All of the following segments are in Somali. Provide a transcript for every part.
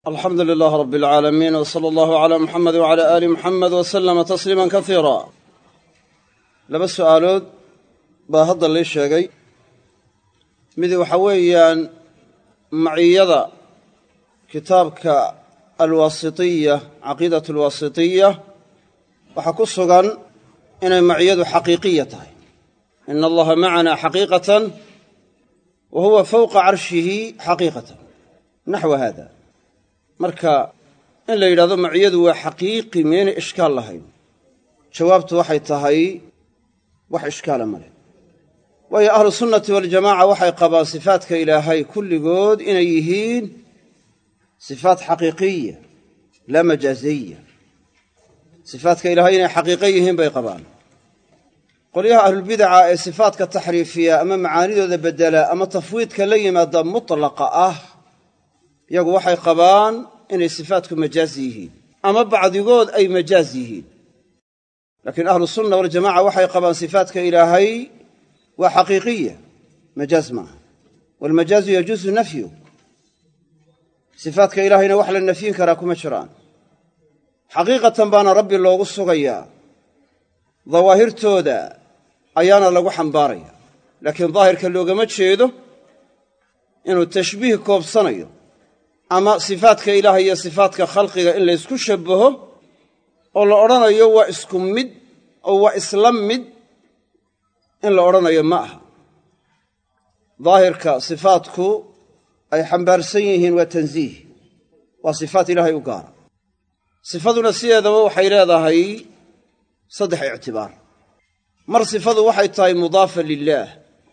alxamdu lilaah rab alcaalamiin w sala allahu calaa muxamed wacala aali muxamed wa sallama tasliiman kasiira laba su'aalood baa hadda lii sheegay midi waxa weeyaan maciyada kitaabka alwaasitiya caqiidat alwaasitiya waxaa ku sugan inay maciyadu xaqiiqiya tahay ina allaha macanaa xaqiiqatan wa huwa fowqa carshihi xaqiiqatan naxwa haada marka in la yidhahdo maciyadu waa xaqiiqi miyaynay ishkaal lahayn jawaabtu waxay tahay wax ishkaala ma leh waayo ahlu sunnati waljamaaca waxay qabaan sifaadka ilaahay kulligood inay yihiin sifaat xaqiiqiya laa majaaziya sifaadka ilaahay inay xaqiiqo yihiin bay qabaan qolyaha ahlulbidaca ee sifaadka taxriifiya ama macaanidooda beddela ama tafwiidka la yimaada mutlaqa ah iyagu waxay qabaan inay sifaatku majaaz yihiin ama bacdigood ay majaaz yihiin laakiin ahlu sunna waljamaca waxay qabaan sifaadka ilaahay waa xaqiiqiya majaaz maaha waalmajaazu yajuusu nafyu sifaadka ilaahayna wax la nafyin karaa kuma jiraan xaqiiqatan baana rabbi loogu sugayaa dawaahirtooda ayaana lagu xambaaraya laakiin daahirka loogama jeedo inuu tashbiih koobsanayo ama sifaadka ilaahay iyo sifaadka khalqiga in laysku shabbaho oo la odhanayo waa isku mid oo waa isla mid in la odhanayo ma aha daahirka sifaadku ay xambaarsan yihiin waa tansiih waa sifaat ilaahay u gaara sifaduna sideedaba waxay leedahay saddex ictibaar mar sifadu waxay tahay mudaafa lilaah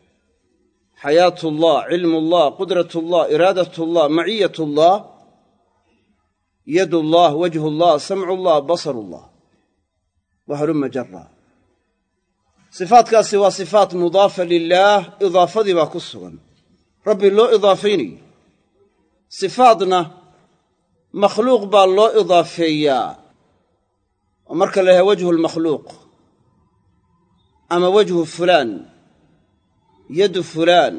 xayaatullah cilmullah qudratullah iraadatullah maciyatullah yadullah wajhullah samcullah basarullah wa halumma jarra sifaadkaasi waa sifaat mudaafa lilaah idaafadii baa ku sugan rabbi loo idaafaynayo sifaadna makhluuq baa loo idaafeeyaa oo marka la yahay wajhu lmakhluuq ama wajhu fulaan yadu fulaan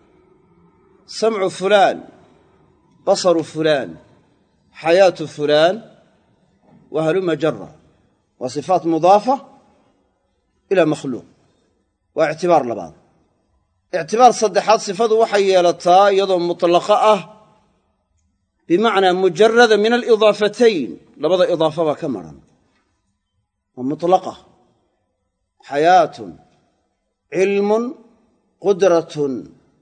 samcu fulaan basaru fulaan xayaatu fulaan wa halumma jarra waa sifaat mudaafa ilaa makhluuq waa ictibaar labaad ictibaar saddexaad sifadu waxay yeelataa iyadoo mutlaqa ah bimacnaa mujarada min alidaafatayn labada idaafa baa ka maran waa mutlaqa xayaatun cilmun qudratun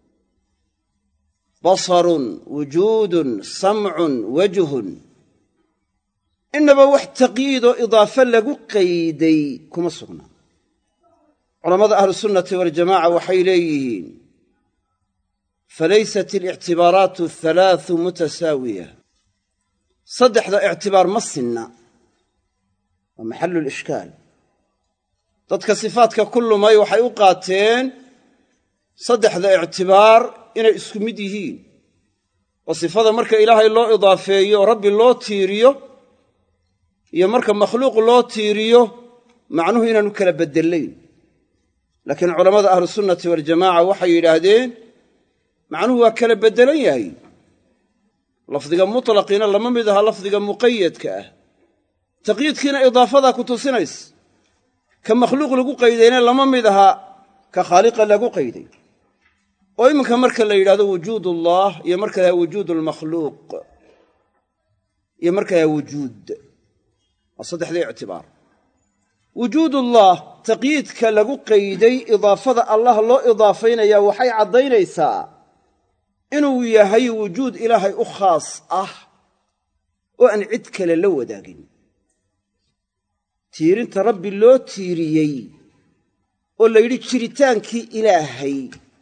basarun wujuudun samcun wajhun inaba wax taqyiidoo idaafo lagu qayday kuma sugna culammada ahlusunnati waljamaca waxay leeyihiin falaysat alictibaaraatu ahalaaثu mutasaawiya saddexda ictibaar ma sinna waa maxalu lishkaal dadka sifaadka ku lumay waxay u qaateen saddexda ictibaar inay isku mid yihiin oo sifada marka ilaahay loo idaafeeyo oo rabbi loo tiiriyo iyo marka makhluuq loo tiiriyo macnuhu inaanu kala beddelayn laakiin culammada ahlusunnati waljamaaca waxay yidhaahdeen macnuhu waa kala beddelan yahay lafdiga mutlaqiina lama mid aha lafdiga muqayadka ah taqyiidkiina idaafadaa ku tusinaysa ka makhluuq lagu qaydayna lama mid aha ka khaaliqa lagu qayday oo iminka marka la yidhahdo wujuudullah iyo marka la wujuud almakhluuq iyo marka la wujuud waa saddexdii ictibaar wujuudullah taqyiidka lagu qayday idaafada allah loo idaafaynayaa waxay caddaynaysaa inuu yahay wujuud ilaahay u khaas ah oo aan cid kale la wadaagin tiirinta rabbi loo tiiriyey oo la yidhi jiritaankii ilaahay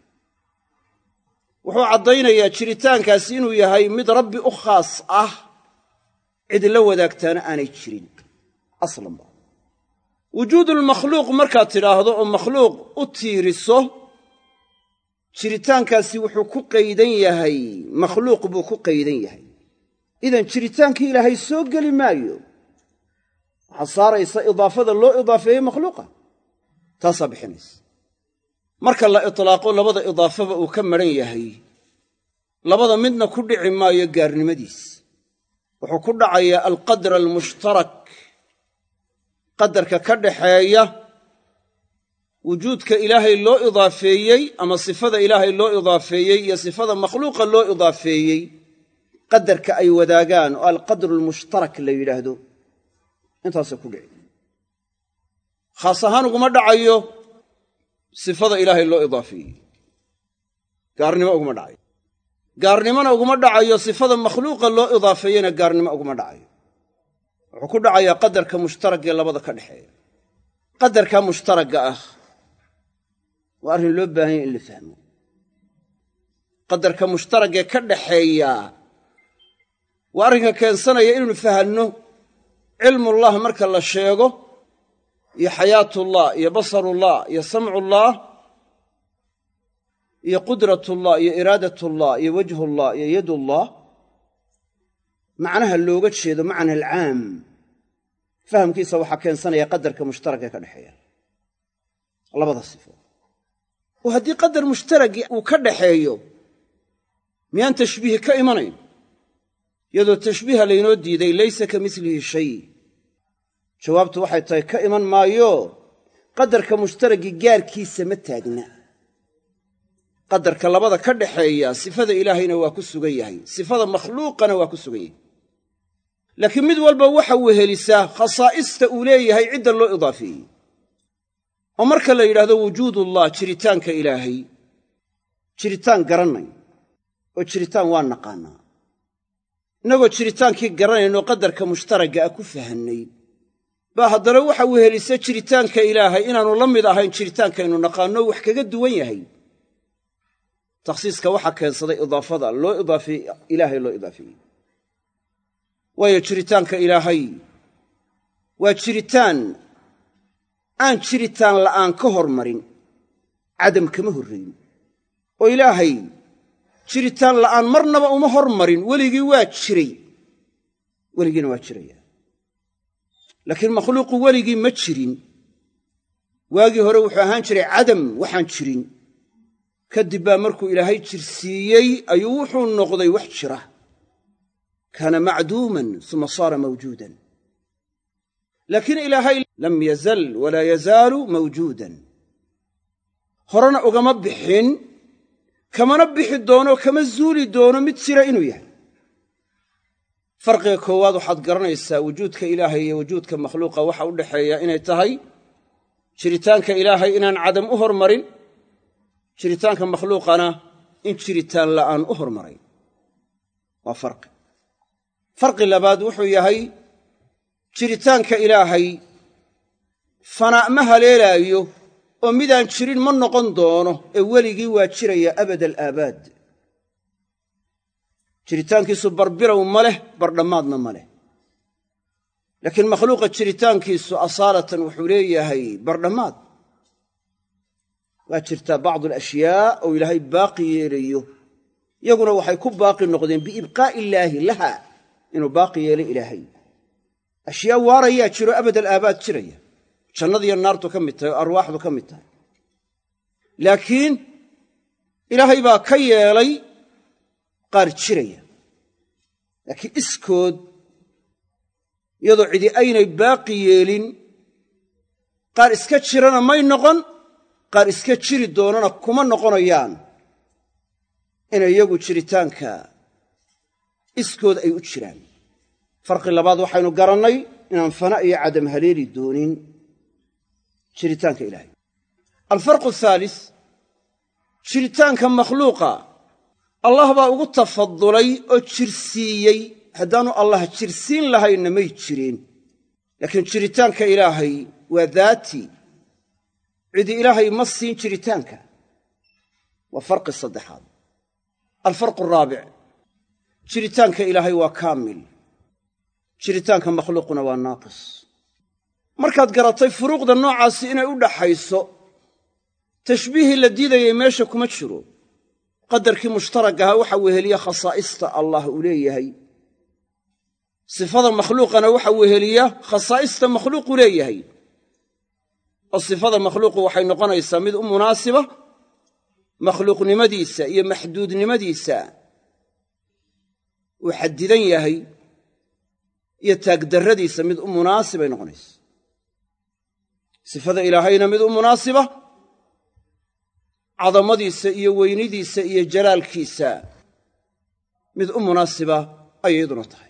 wuxuu caddaynayaa jiritaankaasi inuu yahay mid rabbi u khaas ah cid la wadaagtaana aanay jirin aslanba wujuudulmakhluuq markaad tidhaahdo oo makhluuq u tiiriso jiritaankaasi wuxuu ku qaydan yahay makhluuq buu ku qaydan yahay idan jiritaankii ilaahay soo geli maayo waxaa saaraysa idaafada loo idaafeeyey makhluuqa taasaa bixinaysa marka la itlaaqo labada idaafaba uu ka maran yahay labada midna ku dhici maayo gaarnimadiis wuxuu ku dhacayaa alqadr almushtarak qadarka ka dhaxeeya wujuudka ilaahay loo idaafeeyey ama sifada ilaahay loo idaafeeyey iyo sifada makhluuqa loo idaafeeyey qadarka ay wadaagaan oo alqadru almushtarak la yidhaahdo intaasay ku dhici khaas ahaan uguma dhacayo sifada ilaahay loo idaafeeyey gaarnimo uguma dhacayo gaarnimona uguma dhacayo sifada makhluuqa loo idaafeeyena gaarnimo uguma dhacayo wuxuu ku dhacayaa qadarka mushtaragee labada ka dhexeeya qadarka mushtaragga ah waa arrin loo baahanya in la fahmo qadarka mushtaragee ka dhaxeeya waa arrinka keensanaya inaynu fahanno cilmullah marka la sheego iyo xayaatullah iyo basarullah iyo samcullah iyo qudratullah iyo iraadatullah iyo wajhullah iyo yadullah macnaha looga jeedo macna alcaam fahamkiisa waxaa keensanaya qadarka mushtaragee ka dhexeeya labada sifo oo haddii qadar mushtaragi uu ka dhaxeeyo miyaan tashbiihi ka imanayn iyadoo tashbiiha laynoo diiday laysa ka milihi shay jawaabtu waxay tahay ka iman maayo qadarka mushtaragi gaarkiisa ma taagna qadarka labada ka dhaxeeya sifada ilaahayna waa ku sugan yahay sifada makhluuqana waa ku sugan yahay laakiin mid walba waxa wehelisaa khasaa'ista uu leeyahay cidda loo idaafeeyey oo marka la yidhaahdo wujuudullah jiritaanka ilaahay jiritaan garannay oo jiritaan waa naqaannaa innagoo jiritaankii garanaynoo qadarka mushtaragga ah ku fahannay baa haddana waxa wehelisa jiritaanka ilaahay inaannu la mid ahayn jiritaankaynu naqaanno wax kaga duwan yahay takhsiiska waxaa keensaday idaafada loo idaafeeyey ilaahay loo idaafeeyey waayo jiritaanka ilaahay waa jiritaan aan jiritaan la'aan ka hormarin cadam kama horrayn oo ilaahay jiritaan la'aan marnaba uma hormarin weligii waa jiray weligiina waa jiraya laakiin makhluuqu weligii ma jirin waagii hore wuxuu ahaan jiray cadam waxaan jirin kadib baa markuu ilaahay jirsiiyey ayuu wuxuu noqday wax jira kaana macduuman uma saara mawjuudan laakiin ilaahay lam yazal walaa yazaalu mawjuudan horena ugama bixin kamana bixi doono kama zuuli doono mid jira inuu yahay farqiga koowaad waxaad garanaysaa wujuudka ilaahay iyo wujuudka makhluuqa waxa u dhaxeeya inay tahay jiritaanka ilaahay inaan cadam u hormarin jiritaanka makhluuqana in jiritaan la'aan u hormaray waa farqi labaad wuxuu yahay jiritaanka ilaahay fanaa' ma haleelaayo oo midaan jirin ma noqon doono ee weligii waa jiraya abada alaabaad jiritaankiisu barbilow ma leh bardhammaadna ma leh laakiin makhluuqa jiritaankiisu asaalatan wuxuu leeyahay bardhammaad waa jirtaa bacdu alashyaa oo ilaahay baaqi yeelayo iyaguna waxay ku baaqi noqdeen biibqaa'i illaahi laha inuu baaqi yeelay ilaahay ashyaa waarayaa jiro abad alaabaad jiraya jannadiiyo naartu ka mid tahay oo arwaaxdu ka mid tahay laakiin ilaahay baa ka yeelay qaar jiraya laakiin iskood iyadoo cidi aynay baaqi yeelin qaar iska jirana may noqon qaar iska jiri doonana kuma noqonayaan inay iyagu jiritaanka iskood ay u jiraan farqi labaad waxaynu garannay inaan fana iyo cadam haleeli doonin jiritaanka ilaahay alfarqu ahaalis jiritaanka makhluuqa allah baa ugu tafadulay oo jirsiiyey haddaannu allah jirsiin lahaynna may jireen laakiin jiritaanka ilaahay waa daati cidi ilaahay ma siin jiritaanka waa farqi saddexaad alfarqu araabic jiritaanka ilaahay waa kaamil jiritaanka makhluuquna waa naaqis markaad garatay furuuqda noocaasi inay u dhaxayso tashbiihii la diidayay meesha kuma jiro qadarkii mushtaragaha waxa weheliya khasaa'ista allah uu leeyahay sifada makhluuqana waxa weheliya khasaa'ista makhluuqu leeyahay oo sifada makhluuqu waxay noqonaysaa mid u munaasiba makhluuqnimadiisa iyo maxduudnimadiisa uu xadidan yahay iyo taagdarradiisa mid u munaasibay noqonaysa sifada ilaahayna mid u munaasiba cadamadiisa iyo weynidiisa iyo jalaalkiisa mid u munaasiba ayay iyaduna tahay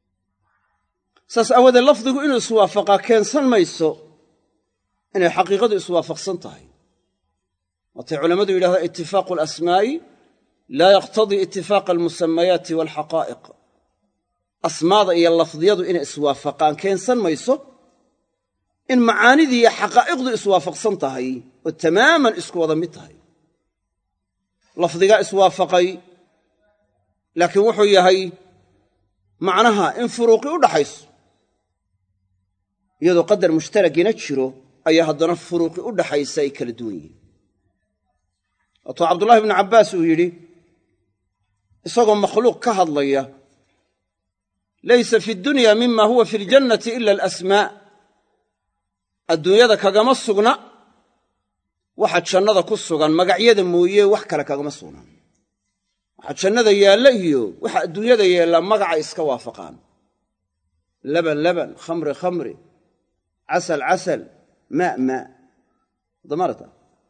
saas aawadeed lafdigu inuu iswaafaqaa keensan mayso inay xaqiiqadu iswaafaqsan tahay waatay culammadu yidhahdaa itifaaqu alasmaa'i laa yaqtadii itifaaqa almusamayaati waalxaqaa'iq asmaada iyo lafdiyadu inay iswaafaqaan keensan mayso in macaanidii iyo xaqaa'iqdu iswaafaqsan tahay oo tamaaman isku wada mid tahay lafdigaa iswaafaqay laakiin wuxuu yahay macnaha in furuuqi u dhaxayso iyadoo qadar mushtaragina jiro ayaa haddana furuuqi u dhaxaysa ay kala duwan yihiin waatuu cabdullahi ibnu cabbaas uu yidhi isagoo makhluuq ka hadlaya laysa fi dunya mima huwa fi ljannati ila alasmaa adduunyada kagama sugna waxa jannada ku sugan magacyada mooye wax kale kagama sugnaan waxa jannada yaalla iyo waxa adduunyada yaalla magaca iska waafaqaan laban laban khamri khamri casal casal maa maa damarata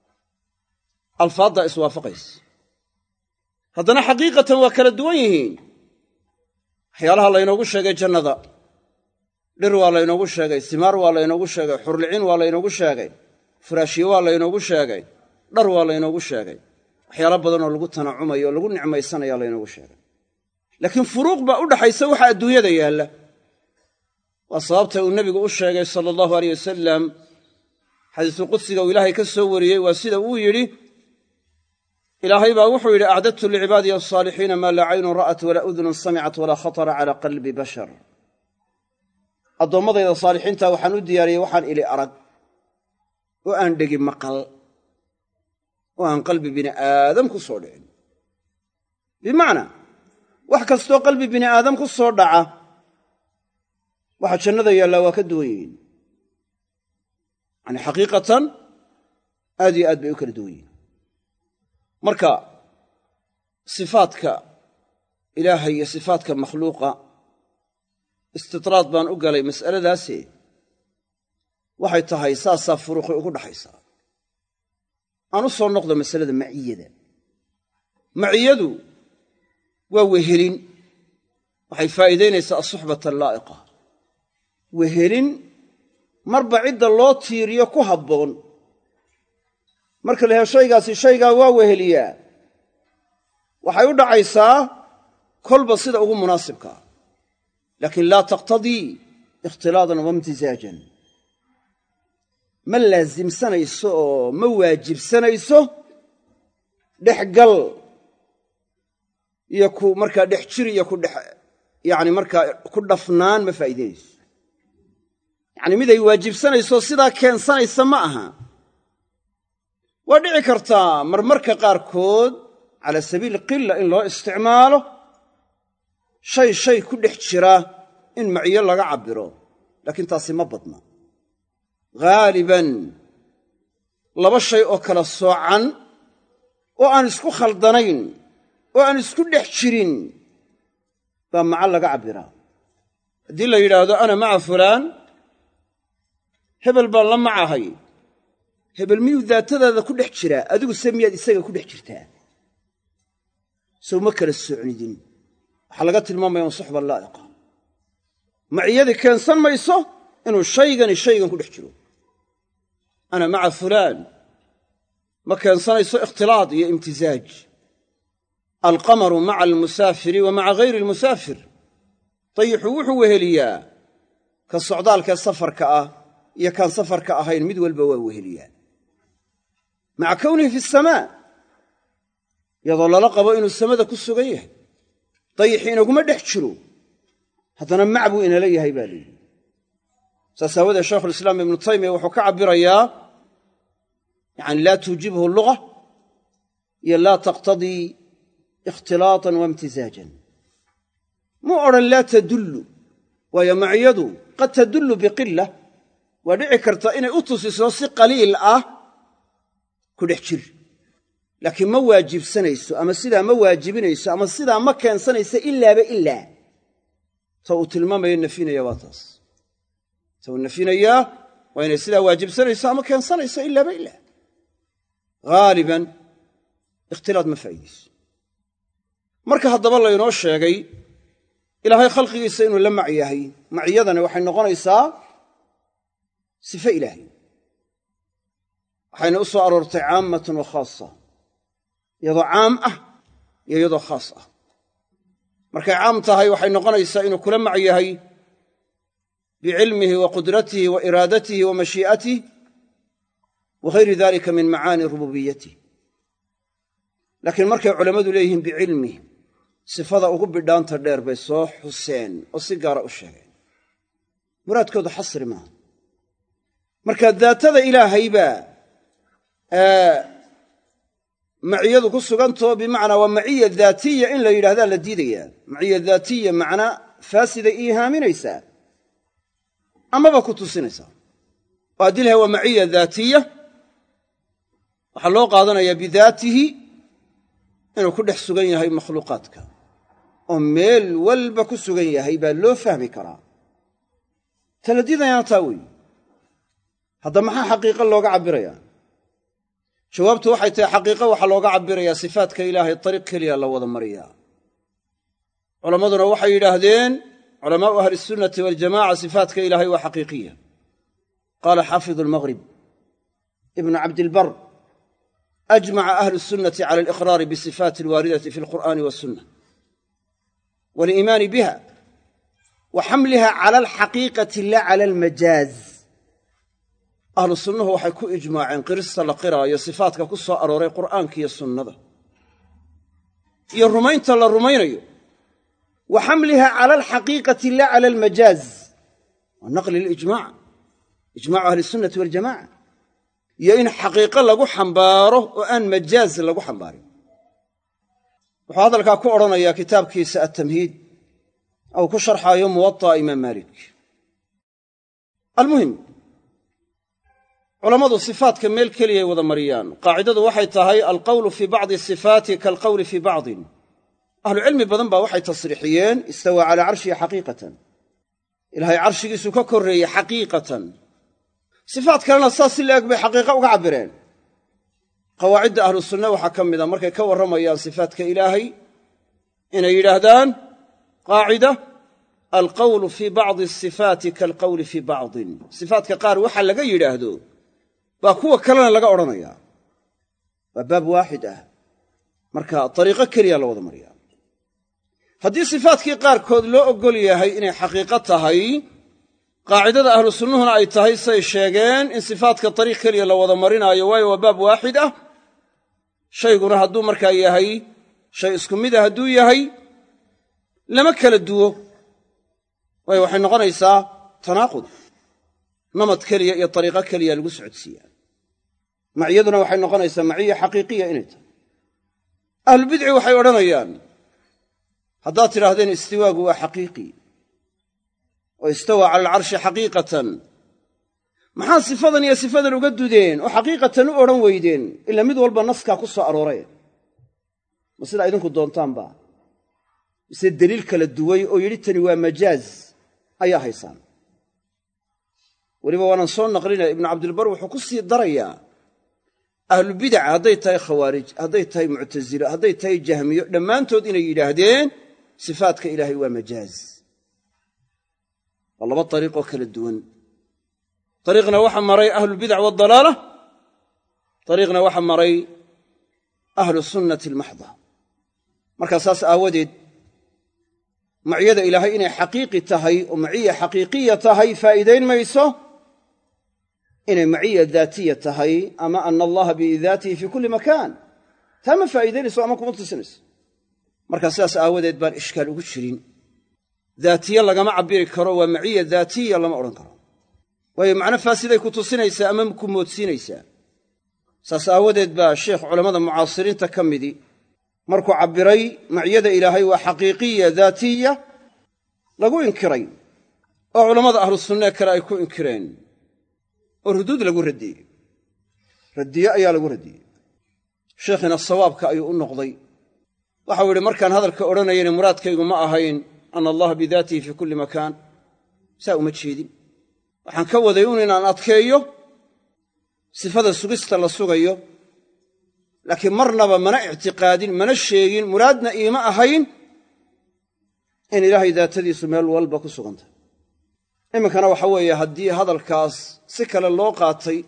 alfaadda iswaafaqaysa haddana xaqiiqatan waa kala duwan yihiin waxyaalaha laynoogu sheegay jannada dhir waa laynoogu sheegay simaar waa laynoogu sheegay xurlicin waa laynoogu sheegay furaashye waa laynoogu sheegay dhar waa laynoogu sheegay waxyaalo badanoo lagu tanacumayo oo lagu nicmaysanayaa laynoogu sheegay laakiin furuuq baa u dhaxaysa waxa adduunyada yaalla waa sababta uu nebigu u sheegay sala allahu aleyh wasalam xadiisu qudsiga uu ilaahay ka soo wariyey waa sida uu yidhi ilaahay baa wuxuu yidhi acdadtu licibaadiya alsaalixiina maa laa caynun ra'at walaa udunun samicat walaa khatara calaa qalbi bashar addoommadayda saalixiinta waxaan u diyaariyey waxaan ili arag oo aan dhegi maqal oo aan qalbi bini aadam ku soo dhicin bimacnaa wax kastoo qalbi bini aadam ku soo dhaca waxa jannada yaallaa waa ka duwan yihiin yacni xaqiiqatan aad iyo aad bay u kala duwan yihiin marka sifaadka ilaahay iyo sifaadka makhluuqa istidraad baan u galay mas'aladaasi waxay tahay saasaa furuuqi ugu dhaxaysaa aan u soo noqdo masalada maciyada maciyadu waa wehelin waxay faa'iidaynaysaa asuxbata allaa'iqa wehelin marba cidda loo tiiriyo ku habboon marka la yahay shaygaasi shaygaa waa weheliyaa waxay u dhacaysaa kolba sida ugu munaasibkaa laakiin laa taqtadii ikhtilaadan waimtisaajan ma laasimsanayso oo ma waajibsanayso dhexgal iyo ku markaa dhex jir iyo ku dhex yacni markaa ku dhafnaan ma faa'iidaynayso yacni mid ay waajibsanayso sidaa keensanaysa ma aha waa dhici kartaa marmarka qaarkood cala sabiili qilla in loo isticmaalo shay ku dhex jira in maciyo laga cabbiro laakiin taasi ma badna haaliban laba shay oo kala soocan oo aan isku khaldanayn oo aan isku dhex jirin baa maca laga cabbiraa haddii la yidhaahdo ana maca fulaan hebel baan la macahay hebel miyuu daatadaada ku dhex jiraa adigu se miyaad isaga ku dhex jirtaa sow ma kala socnidin waxaa laga tilmaamaya un suxba laa'iqa maciyadii keensan mayso inuu shaygan ku dhex jiro ana maca fulaan ma keensanayso ikhtilaad iyo imtisaaj alqamaru maca almusaafiri wa maca hayri almusaafir dayixu wuxuu weheliyaa ka socdaalkee safarka ah iyo kaan safarka ahayn mid walba waa weheliyaa maca kownihi fi asamaa iyadoo lala qabo inuu samada ku sugan yahay dayixi inaguma dhex jiro haddana mac buu inala yahay baa layidhi saas aawadeed shaykhulislaam ibnu taymiya wuxuu ka cabbirayaa yacani laa tuujibhu luga iyo laa taqtadii ikhtilaatan waimtisaajan muu odhan laa tadullu waayo maciyadu qad tadullu biqila waa dhici karta inay u tusiso si qaliil ah ku dhex jir laakiin ma waajibsanayso ama sidaa ma waajibinayso ama sidaa ma keensanayso ilaaba ilaa ta uu tilmaamayo nafinaya waa taas ta uu nafinayaa waa inay sidaa waajibsanayso ama keensanayso ilaaba ilaa haaliban ikhtilaad ma faa'iidayso marka haddaba laynoo sheegay ilaahay khalqigiisa inuu la mac yahay maciyadani waxay noqonaysaa sifo ilaahay waxayna u soo aroortay caamatan wa khaasa iyadoo caam ah iyo iyadoo khaas ah markay caam tahay waxay noqonaysaa inuu kula mac yahay bicilmihi wa qudratihi wa iraadatihi wa mashii'atihi wa ghayri dalika min macaani rububiyatih laakiin markay culammadu leeyihiin bicilmih sifada ugu bidhaanta dheer bay soo xuseen oo si gaara u sheegeen muraadkoodu xasri maaha marka daatada ilaahay baa maciyadu ku sugantao bimacnaa waa maciya daatiya in la yidhahdaa la diidayaa maciya daatiya macnaa faasiday iihaaminaysaa amaba ku tusinaysaa oo haddii lahay waa maciya daatiya waxaa loo qaadanayaa bidaatihi inuu ku dhex sugan yahay makhluuqaadka oo meel walba ku sugan yahay baa loo fahmi karaa tala diidayaana taa weeye hadda maxaa xaqiiqo looga cabbirayaa jawaabtu waxay tahay xaqiiqo waxaa looga cabbirayaa sifaadka ilaahay dariiq keliya la wada mariyaa culammaduna waxay yidhaahdeen culamaa'u ahli sunnati waljamaca sifaadka ilaahay waa xaqiiqiya qaala xaafidu almaghrib ibnu cabdilbar ajmaca ahlu sunnati cala aliqraari bisifaati alwaaridati fi alqur'aani wasunna waaliimaani biha wa xamliha cala alxaqiiqati la cala almajaaz ahlu sunnuhu waxay ku ijmaaceen qirista la qiraayo sifaadka ku soo arooray qur'aanka iyo sunnada iyo rumaynta la rumaynayo wa xamliha cala alxaqiiqati la cala almajaaz wa naqli alijmac ijmacu ahli sunnati waljamaca iyo in xaqiiqo lagu xambaaro oo aan majaaz lagu xambaarin wuxuu hadalkaa ku odhanayaa kitaabkiisa attamhiid ou ku sharxaayo muwaطa'a imaam maalik almuhim culammadu sifaadka meel keliyay wada mariyaan qaacidadu waxay tahay alqowlu fii bacdi sifaati kaalqowli fii bacdin ahlucilmi badan baa waxay tasriixiyeen istawaa calaa carshihi xaqiiqatan ilaahay carshigiisu ka korreeyey xaqiiqatan sifaad kalena saas si la-eg bay xaqiiqa uga cabbireen qawaacidda ahlu sunna waxaa ka mid a markay ka warramayaan sifaadka ilaahay inay yidhaahdaan qaacida alqowlu fii bacdi asifaati kaalqowli fii bacdin sifaadka qaar waxa laga yidhaahdo baa kuwa kalena laga odhanayaa waa baab waaxid ah marka dariiqo keliya la wada mariyaa haddii sifaadkii qaarkood loo oggol yahay inay xaqiiqo tahay qaacidada ahlu sunnuhuna ay tahay say sheegeen in sifaadka dariiq keliya la wada marinaayo waayo waa baab waaxid ah shayguna hadduu markaa yahay shay isku mid a hadduu yahay lama kala duwo waayo waxay noqonaysaa tanaaqud namad keliya iyo dariiqo keliya lagu socodsiiyaa maciyaduna waxay noqonaysaa maciya xaqiiqiya inay tahay ahlubidci waxay odhanayaan haddaad tidhaahdeen istiwaagu waa xaqiiqi oo istawaa cala alcarshi xaqiiqatan maxaa sifadan iyo sifadan uga dudeen oo xaqiiqatan u odhan weydeen ila mid walba naskaa ku soo arooreen ma sidaa idinku doontaanba mise deliil kala duway oo yidhi tani waa majaaz ayaa haysaan weliba waanan soo naqlinaya ibnu cabdilbar wuxuu ku sii darayaa ahlubidaca hadday tahay khawaarij hadday tahay muctasilo hadday tahay jahmiyo dhammaantood inay yidhaahdeen sifaadka ilaahay waa majaaz waa laba dariiqoo kala duwan dariiqna waxa maray ahlubidac waaldalaala dariiqna waxa maray ahlu sunnati almaxda markaa saas aawadeed maciyada ilaahay inay xaqiiqi tahay oo maciya xaqiiqiya tahay faa'iidayn mayso inay maciya daatiya tahay ama ana allaha bidaatihi fii kulli makaan taa ma faa'iidaynayso ama kuma tusinayso markaa sidaas aawadeed baan ishkaal ugu jirin daatiye lagama cabbiri karo waa maciya daatiya lama odhan karo waayo macno faasiday ku tusinaysaa ama ku moodsiinaysaa saas aawadeed baa sheekh culammada mucaasiriinta ka midii markuu cabbiray maciyada ilaahay waa xaqiiqiya daatiya lagu inkiray oo culammada ahlu sunnee kale ay ku inkireen oo ruduud lagu radiyey radiye ayaa lagu radiyey sheekhina sawaabka ayuu u noqday waxau yidhi markaan hadalka odhanayana muraadkaygu ma ahayn ana allaha bidaatihi fii kulli makaan saa uma jeedin waxaan ka waday un inaan adkeeyo sifada sugista la sugayo laakiin marnaba mana ictiqaadin mana sheegin muraadna iima ahayn in ilaahay daatadiisu meel walba ku sugan tahay iminkana waxa weeye haddii hadalkaas si kale loo qaatay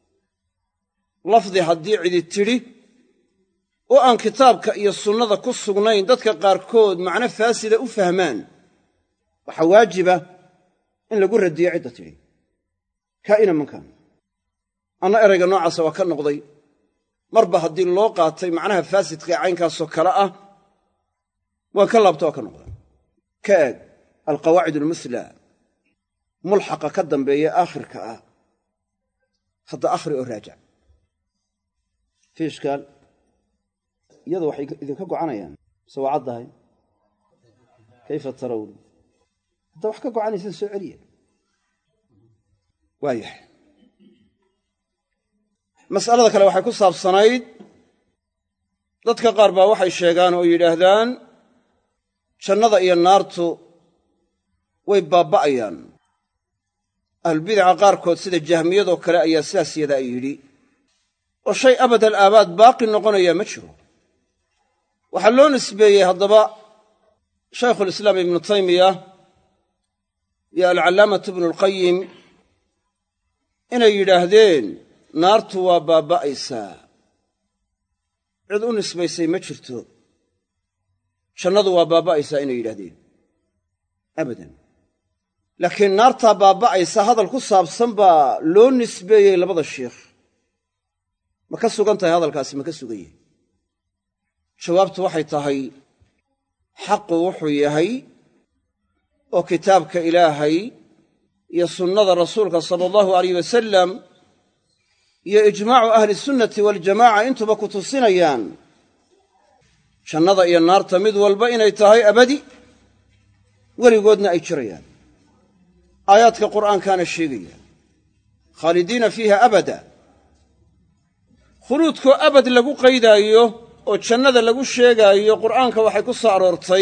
lafdi haddii cidi tidhi oo aan kitaabka iyo sunnada ku sugnayn dadka qaarkood macno faasida u fahmaan waxaa waajiba in lagu radiyo cidda tidhi kaa'ina mankan anna erayga noocaasa waa ka noqday marba haddii loo qaatay macnaha faasidka ee caynkaasoo kale ah waan ka laabta waa ka noqday ka eeg alqawaacid almusla mulxaqa ka dambeeye aakhirka ah hadda akhri oo raajac fi ishkaal iyadu waxay idinka gocanayaan mise waa caddahay kayfa tarawna hadda wax ka gocanaysan soo celiya waayahay mas'alada kale waxay ku saabsanayd dadka qaar baa waxay sheegaan oo yidhaahdaan jannada iyo naartu way baabba'ayaan ahlulbidaca qaarkood sida jahmiyadoo kale ayaa sidaas yadaa yidhi oo shay abadal aabaad baaqi noqonayaa ma jiro waxaa loo nisbeeyey haddaba shaykhulislaam ibnu taymiya iyo alcallaamatu ibnualqayim inay yidhaahdeen naartu waa baabba'aysaa cid u nisbaysay ma jirto jannadu waa baabba'aysaa inay yidhahdeen abadan laakiin naartaa baabba'aysa hadal ku saabsan baa loo nisbeeyey labada sheikh ma ka sugan tahay hadalkaasi ma ka sugan yahay jawaabtu waxay tahay xaqu wuxuu yahay oo kitaabka ilaahay iyo sunnada rasuulka sala allahu alayh wasalam iyo ijmaacu ahli sunnati waljamaaca intuba ku tusinayaan jannada iyo naarta mid walba inay tahay abadi weligoodna ay jirayaan aayaadka qur'aankaana sheegaya khaalidiina fiiha abada khuluudkoo abad lagu qaydaayo oo jannada lagu sheegaayo qur'aanka waxay ku soo aroortay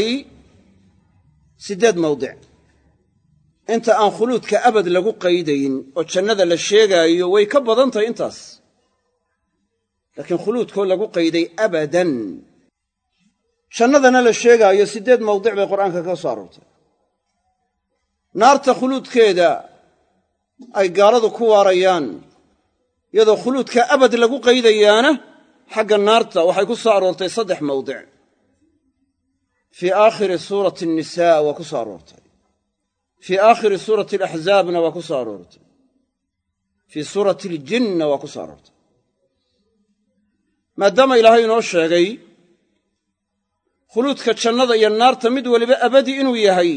8 mawdic inta aan khuluudka abad lagu qaydayn oo jannada la sheegaayo way ka badan tahay intaas laakiin khuluudkoo lagu qayday abadan jannadana la sheegaayo 8 mawdic bay qur'aanka ka soo aroortay naarta khuluudkeeda ay gaaladu ku waarayaan iyadoo khuluudka abad lagu qaydayaana xagga naarta waxay ku soo aroortay 3 mawdic fii aakhiri suurati annisaa waa ku soo aroortay fii aakhiri suurati alaxzaabna waa ku soo aroortay fii suurati aljinna waa ku soo aroortay maadaama ilaahay inoo sheegay khuluudka jannada iyo naarta mid waliba abadi inuu yahay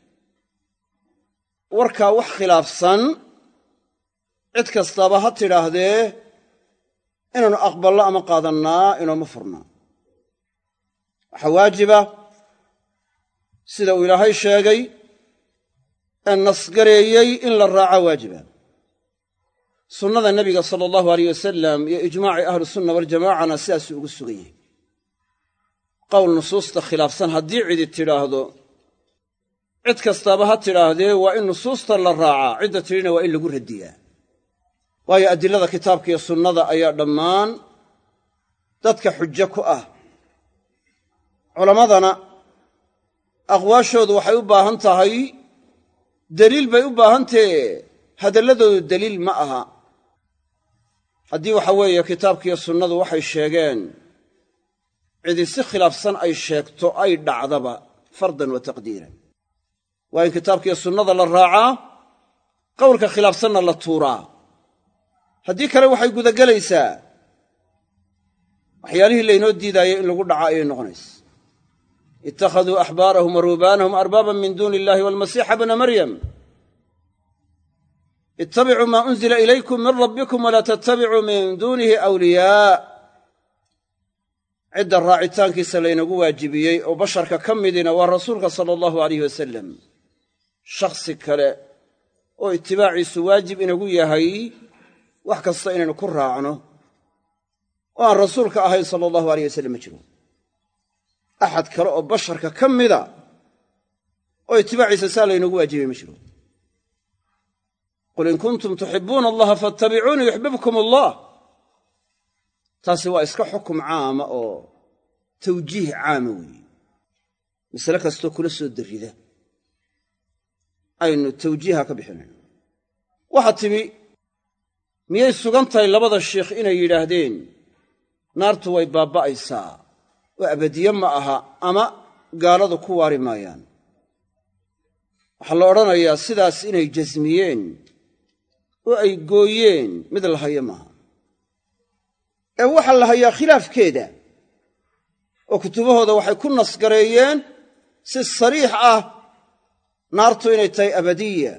warkaa wax khilaafsan cid kastaaba ha tidhaahdee inaannu aqballo ama qaadannaa inooma furnaa waxaa waajiba sida uu ilaahay sheegay ee nasgareeyey in la raaco waajiba sunnada nebiga sala allahu alayh wasalam iyo ijmaacii ahlusunna waljamaacana sidaasuu ugu sugan yahay qowl nusuusta khilaafsan haddii cidi tidhaahdo cid kastaaba ha tidhaahdee waa in nusuusta la raacaa cidda tidhina waa in lagu radiyaa waayo adilada kitaabka iyo sunnada ayaa dhammaan dadka xujo ku ah culammadana aqwaashoodu waxay u baahan tahay deliil bay u baahantahe hadalladoodu deliil ma aha haddii waxa weeye kitaabkiiyo sunnadu waxay sheegeen cidi si khilaafsan ay sheegto ay dhacdaba fardan wa taqdiiran waa in kitaabkiiyo sunnada la raacaa qowlka khilaafsanna la tuuraa haddii kale waxay gudagelaysaa waxyaalihii laynoo diidaayay in lagu dhaca ayay noqonaysa ittakhaduu axbaarahum wa ruhbaanahum arbaaban min duuni illahi waalmasiixa bna maryam ittabicuu maa unzila ilaykum min rabbikum walaa tattabicuu min duunihi awliyaa cidda raacitaankiisa laynagu waajibiyey oo basharka ka midina waa rasuulka sala allahu alayh wasalam shakhsi kale oo itibaaciisu waajib inagu yahay wax kasta inaynu ku raacno oo aan rasuulka ahayn sala allahu alayh wasallam ma jiro axad kale oo basharka ka mida oo itibaaciisa saa laynagu waajibay ma jiro. qul in kuntum tuxibbuuna allaha fattabicuunii yuxbibkum allah. taasi waa iska xukum caama oo tawjiih caama weeye. masale kastoo kula soo darrida aynu tawjiiha ka bixinayno. waxaa timi miyay sugan tahay labada sheikh inay yidhaahdeen naartu way baaba'aysaa oo abadiye ma aha ama gaaladu ku waari maayaan? waxaa la odhanayaa sidaas inay jasmiyeen oo ay gooyeen mid la hayo maaha, ee waxaa la hayaa khilaafkeeda oo kutubahooda waxay ku nasgareeyeen si sariix ah naartu inay tahay abadiya,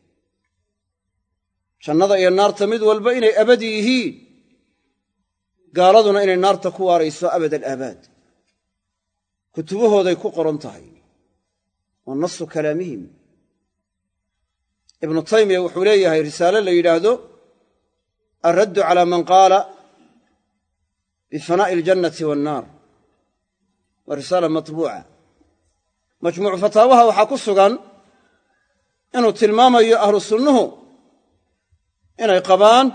jannada iyo naarta mid walba inay abadi yihiin, gaaladuna inay naarta ku waarayso abad alaabaad. kutubahooday ku qoran tahay, waa nasu kalaamihim. ibnu taymiya wuxuu leeyahay risaale la yidhaahdo alraddu calaa man qaala bifanaa'i aljannati waannaar, waa risaala matbuuca. majmuucu fataawaha waxaa ku sugan inuu tilmaamayo ahlu sunnuhu inay qabaan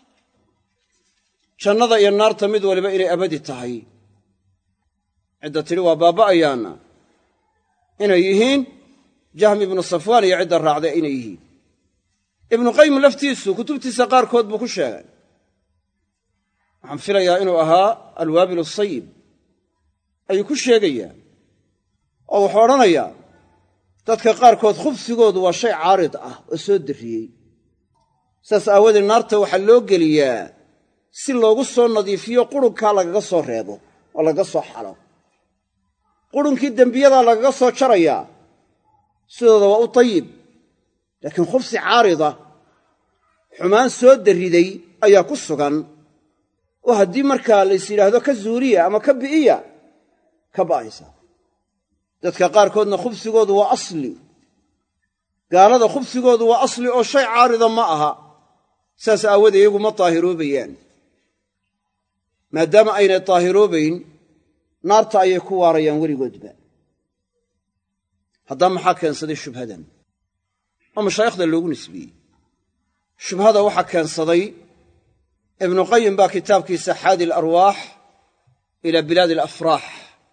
jannada iyo naarta mid waliba inay abadi tahay. cidda tidhi waa baaba'ayaana inay yihiin jahmi ibnu safwaan iyo cidda raacday inay yihiin. ibnu qayyim laftiisu kutubtiisa qaarkood buu ku sheegay. waxaan filayaa inuu ahaa alwaabil asayib ayuu ku sheegayaa oo wuxuu odhanayaa dadka qaarkood khubsigoodu waa shay caarid ah oo soo darriyey. saas aawadeed naarta waxaa loo geliyaa si loogu soo nadiifiyo qurunkaa lagaga soo reebo oo lagaga soo xalo. qurunkii dembiyadaa lagaga soo jarayaa, sidooda waa u tayib, laakiin khubsi caarida, xumaan soo darriday ayaa ku sugan oo haddii markaa lays yidhaahdo ka zuuriya ama ka bi'iya ka ba'aysa. dadka qaarkoodna khubsigoodu waa asli, gaalada khubsigoodu waa asli oo shay caarida ma aha. saas aawadee iyagu ma daahiroobayaan. maadaama aynay daahiroobayn, naarta ayay ku waarayaan weligoodba. haddaba maxaa keensaday shubhadan oo mashaayikhda loogu nisbiyey? shubhada waxaa keensaday ibnu qayim baa kitaabkiisa xaadi alarwaax ilaa bilaadi alafraax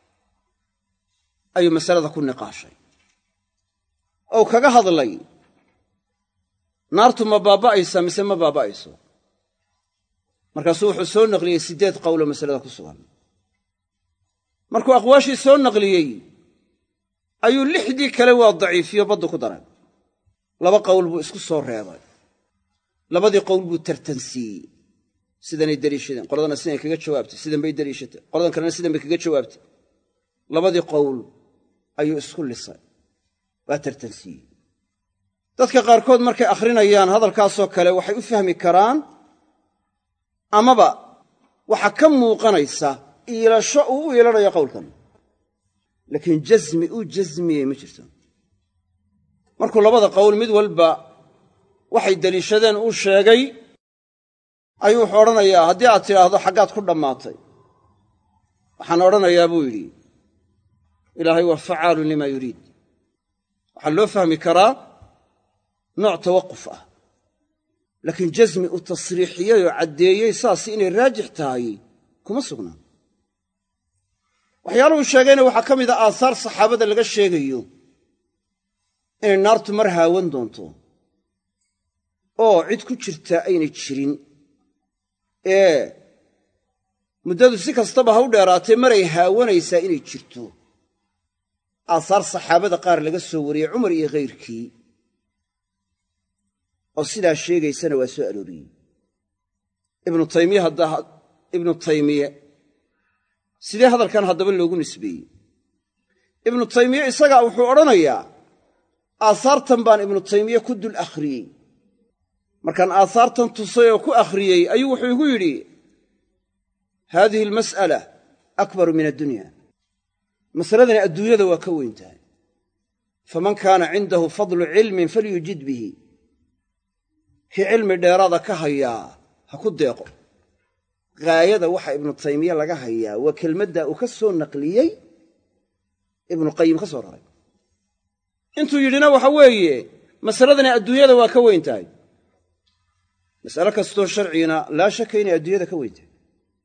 ayuu masalada ku niqaashay oo kaga hadlay naartu ma baaba'aysa mise ma baaba'ayso. markaasuu wuxuu soo naqliyey 8 qowlo masalada ku sugan. markuu aqwaashii soo naqliyey ayuu 6dii kale waa daciifiyo baddu ku daray. 2 qowl buu isku soo reebay, 2dii qowl buu tartansiiyey. sidanay daliishadeen, qoladana sidanay kaga jawaabtay, sidan bay daliishatay, qoladan kalena sidan bay kaga jawaabtay. 2dii qowl ayuu isku lisay, waa tartansiiyey. dadka qaarkood markay akhrinayaan hadalkaasoo kale waxay u fahmi karaan amaba waxa ka muuqanaysa iilasho uu u iilanayo qowlkan, laakiin jasmi uu jasmiyey ma jirto. markuu 2da qowl mid walba waxay daliishadeen uu sheegay ayuu wuxuu odhanayaa haddii aad tidhaahdo xaggaad ku dhammaatay, waxaan odhanayaa buu yidhi ilaahay waa facaalun limaa yuriid. waxaa loo fahmi karaa nooc tawaquf ah, laakiin jasmi uu tasriixiyey oo caddeeyey saasi inay raajix tahay kuma sugnaa. waxyaaluhu sheegayna waxaa ka mid a aahaar saxaabada laga sheegayo inay naartu mar haawan doonto oo cid ku jirtaa aynay jirin, ee muddadu si kastaba ha u dheeraatee maray haawanaysaa inay jirto. aahaar saxaabada qaar laga soo wariyey cumar iyo khayrkii oo sidaa sheegaysana waa soo arooriyey. ibnu taymiye sidee hadalkan haddaba loogu nisbeeyey? ibnu taymiye isagaa wuxuu odhanayaa aahaartan baan ibnu taymiye ku dul akhriyey. markaan aahaartan tusay oo ku akhriyey ayuu wuxuu igu yidhi haadihi almas'ala akbaru min addunya. masaladani adduunyada waa ka weyn tahay. faman kaana cindahu fadlu cilmin falyujid bihi. kii cilmi dheeraada ka hayaa ha ku deeqo. gaayada waxa ibnu taymiye laga hayaa waa kelmadda uu ka soo naqliyey ibnu qayim ka soo raray. intuu yidhina waxa weeye masaladani adduunyada waa ka weyn tahay. mas'ale kastoo sharcigina laa shaka inay adduunyada ka weyn tahay.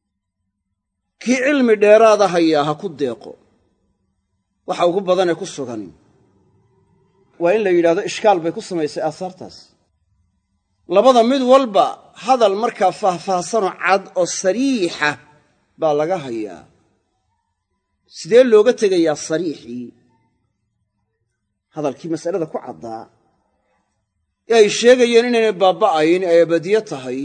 kii cilmi dheeraada hayaa ha ku deeqo waxa ugu badanee ku sugan waa in la yidhahdo ishkaal bay ku samaysay aahaartaas. labada mid walba hadal markaa faahfaahsanoo cad oo sariixa baa laga hayaa. sidee looga tegayaa sariixii hadalkii mas'alada ku caddaa ee ay sheegayeen inaynay baabba'ayn ay abadiye tahay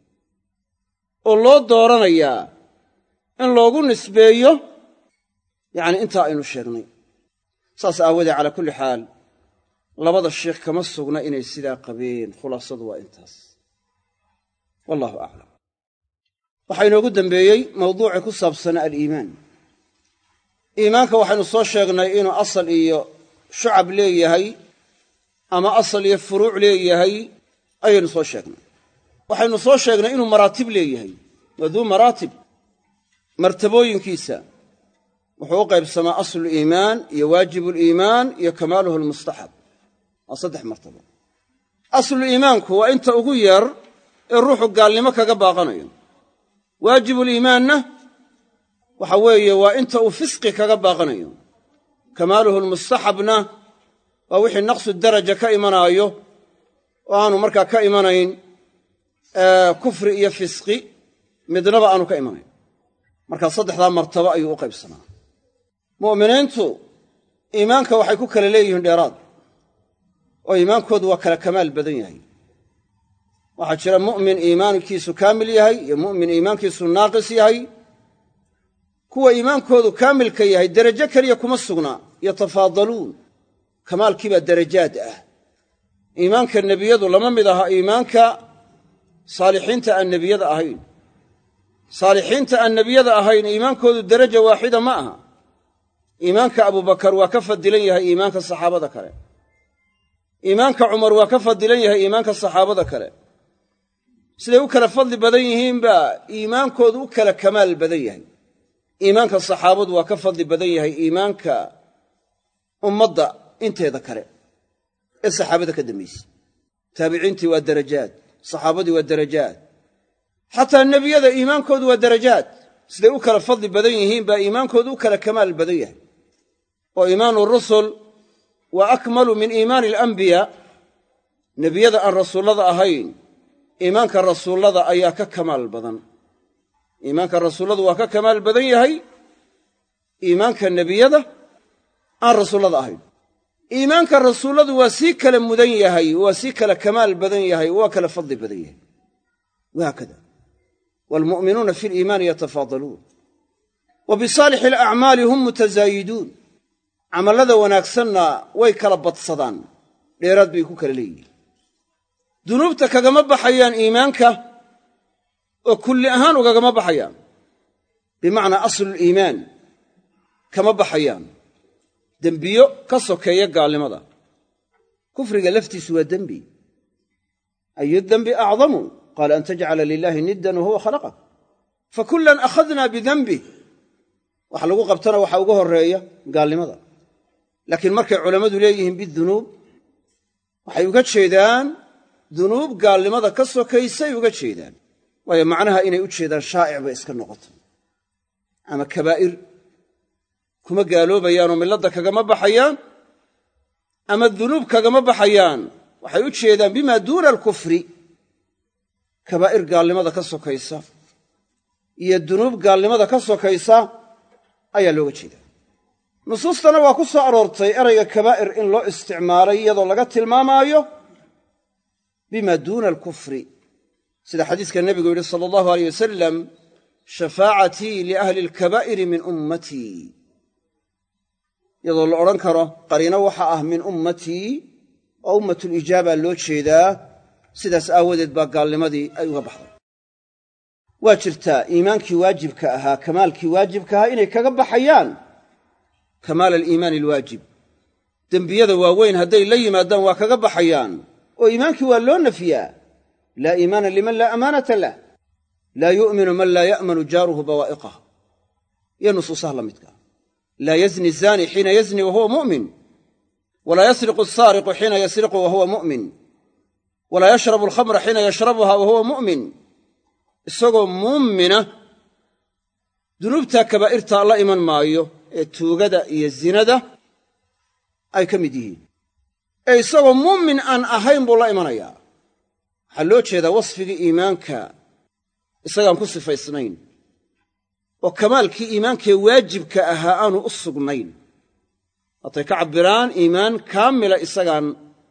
oo loo dooranayaa in loogu nisbeeyo intaa aynu sheegnay. saas aawadee calaa kulli xaal labada sheikh kama sugna inay sidaa qabeen. khulaasadu waa intaas, wallahu aclam. waxaa inoogu dembeeyey mawduucii ku saabsanaa aliimaan. iimaanka waxaynu soo sheegnay inuu asal iyo shucab leeyahay ama asal iyo furuuc leeyahay ayaynu soo sheegnay. waxaynu soo sheegnay inuu maraatib leeyahay, waa duu maraatib. martabooyinkiisa wuxuu u qaybsamaa asluliimaan iyo waajibuliimaan iyo kamaaluhu almustaxab. waa 3 martabo. asluliimaanku waa inta ugu yar ee ruuxu gaalnimo kaga baaqanayo. waajibuliimaanna waxa weeye waa inta uu fisqi kaga baaqanayo. kamaaluhu almustaxabna waa wixii naqsu daraja ka imanaayo oo aanu markaa ka imanayn kufri iyo fisqi midnaba aanu ka imanayn. markaa 3daa martabo ayuu u qaybsamaa. mu'miniintu iimaanka waxay ku kala leeyihiin dheeraad oo iimaankoodu waa kala kamaal badan yahay. waxaa jira mu'min iimaankiisu kaamil yahay iyo mu'min iimaankiisu naaqis yahay. kuwa iimaankoodu kaamilka yahay derajo keliya kuma sugnaa, yatafaadaluun. kamaalkiibaa darajaad ah. iimaanka nebiyadu lama mid aha iimaanka saalixiinta aan nebiyada ahayn. saalixiinta aan nebiyada ahayn iimaankoodu deraja waaxida ma aha. iimaanka abubakar waa ka fadilan yahay iimaanka saxaabada kale. iimaanka cumar waa ka fadilan yahay iimaanka saxaabada kale. siday u kala fadli badan yihiinbaa iimaankoodu u kala kamaal badan yahay. iimaanka saxaabadu waa ka fadli badan yahay iimaanka ummadda inteeda kale ee saxaabada ka dambaysay. taabiciintii waa darajaad, saxaabadii waa darajaad, xataa nebiyada iimaankoodu waa darajaad. siday u kala fadli badan yihiin baa iimaankoodu u kala kamaal badan yahay. oo iimaanu rusul waa akmalu min iimaani alambiyaa. nebiyada aan rasuullada ahayn iimaanka rasuullada ayaa ka kamaal badan. iimaanka rasuulladu waa ka kamaal badan yahay iimaanka nebiyada aan rasuullada ahayn. iimaanka rasuulladu waa sii kala mudan yahay, waa sii kala kamaal badan yahay, waa kala fadli badan yahay. wahaakada waalmu'minuuna fi liimaani yatafaadaluun wa bisaalixi alacmaali hum mutasaayiduun. camallada wanaagsanna way kala badsadaan, dheeraad bay ku kala leeyihiin. dunuubta kagama baxayaan iimaanka oo kulli ahaan ugagama baxayaan. bimacnaa asluliimaan kama baxayaan. dembiyo ka sokeeya gaalnimada. kufriga laftiisu waa dembi. ayu dembi acdamu qaala an tajcala lilaahi niddan wahuwa khalaqak fakullan akhadnaa bidanbih. waxa lagu qabtana waxaa uga horreeya gaalnimada. laakiin markay culammadu leeyihiin bidunuub waxay uga jeedaan dunuub gaalnimada ka sokaysay uga jeedaan. waayo macnaha inay u jeedaan shaa'ic bay iska noqoto. ama kabaa'ir kuma gaaloobayaanoo milladda kagama baxayaan, ama dunuub kagama baxayaan. waxay u jeedaan bimaa duuna alkufri. kabaa'ir gaalnimada ka sokaysa iyo dunuub gaalnimada ka sokaysa ayaa looga jeedaa. nusuustana waa ku soo aroortay erayga kabaa'ir in loo isticmaalay iyadoo laga tilmaamaayo bimaa duuna alkufri. sida xadiiska nebigu yidhi sala allahu aleyh wasalam, shafaacatii liahli alkabaa'iri min ummatii. iyadoo la odhan karo qariino waxa ah min ummatii oo ummatulijaaba loo jeedaa. sidaas aawadeed baa gaalnimadii ay uga baxday. waa jirtaa iimaankii waajibka ahaa, kamaalkii waajibka ahaa inay kaga baxayaan kamaal aliimaani alwaajib. dembiyada waaweyn hadday la yimaadaan waa kaga baxayaan oo iimaankii waa loo nafiyaa. laa iimaana liman laa amaanata lah, laa yu'minu man laa ya'manu jaaruhu bawaa'iqah. iyo nusuusaha la midka laa yazni zaani xiina yazni wahuwa mu'min, walaa yasriqu asaariqu xiina yasriqu wa huwa mu'min walaa yashrabu alkhamra xiina yashrabuha wa huwa mu'min isagoo muumina dunuubtaa kabaa'irtaa la iman maayo ee tuugada iyo zinada ay ka mid yihiin ee isagoo muumin aan ahayn buu la imanayaa waxaa loo jeedaa wasfigii iimaanka isagaan ku sifaysnayn oo kamaalkii iimaankee waajibka ahaa aanu u sugnayn haatay ka cabbiraan iimaan kaamila isagaan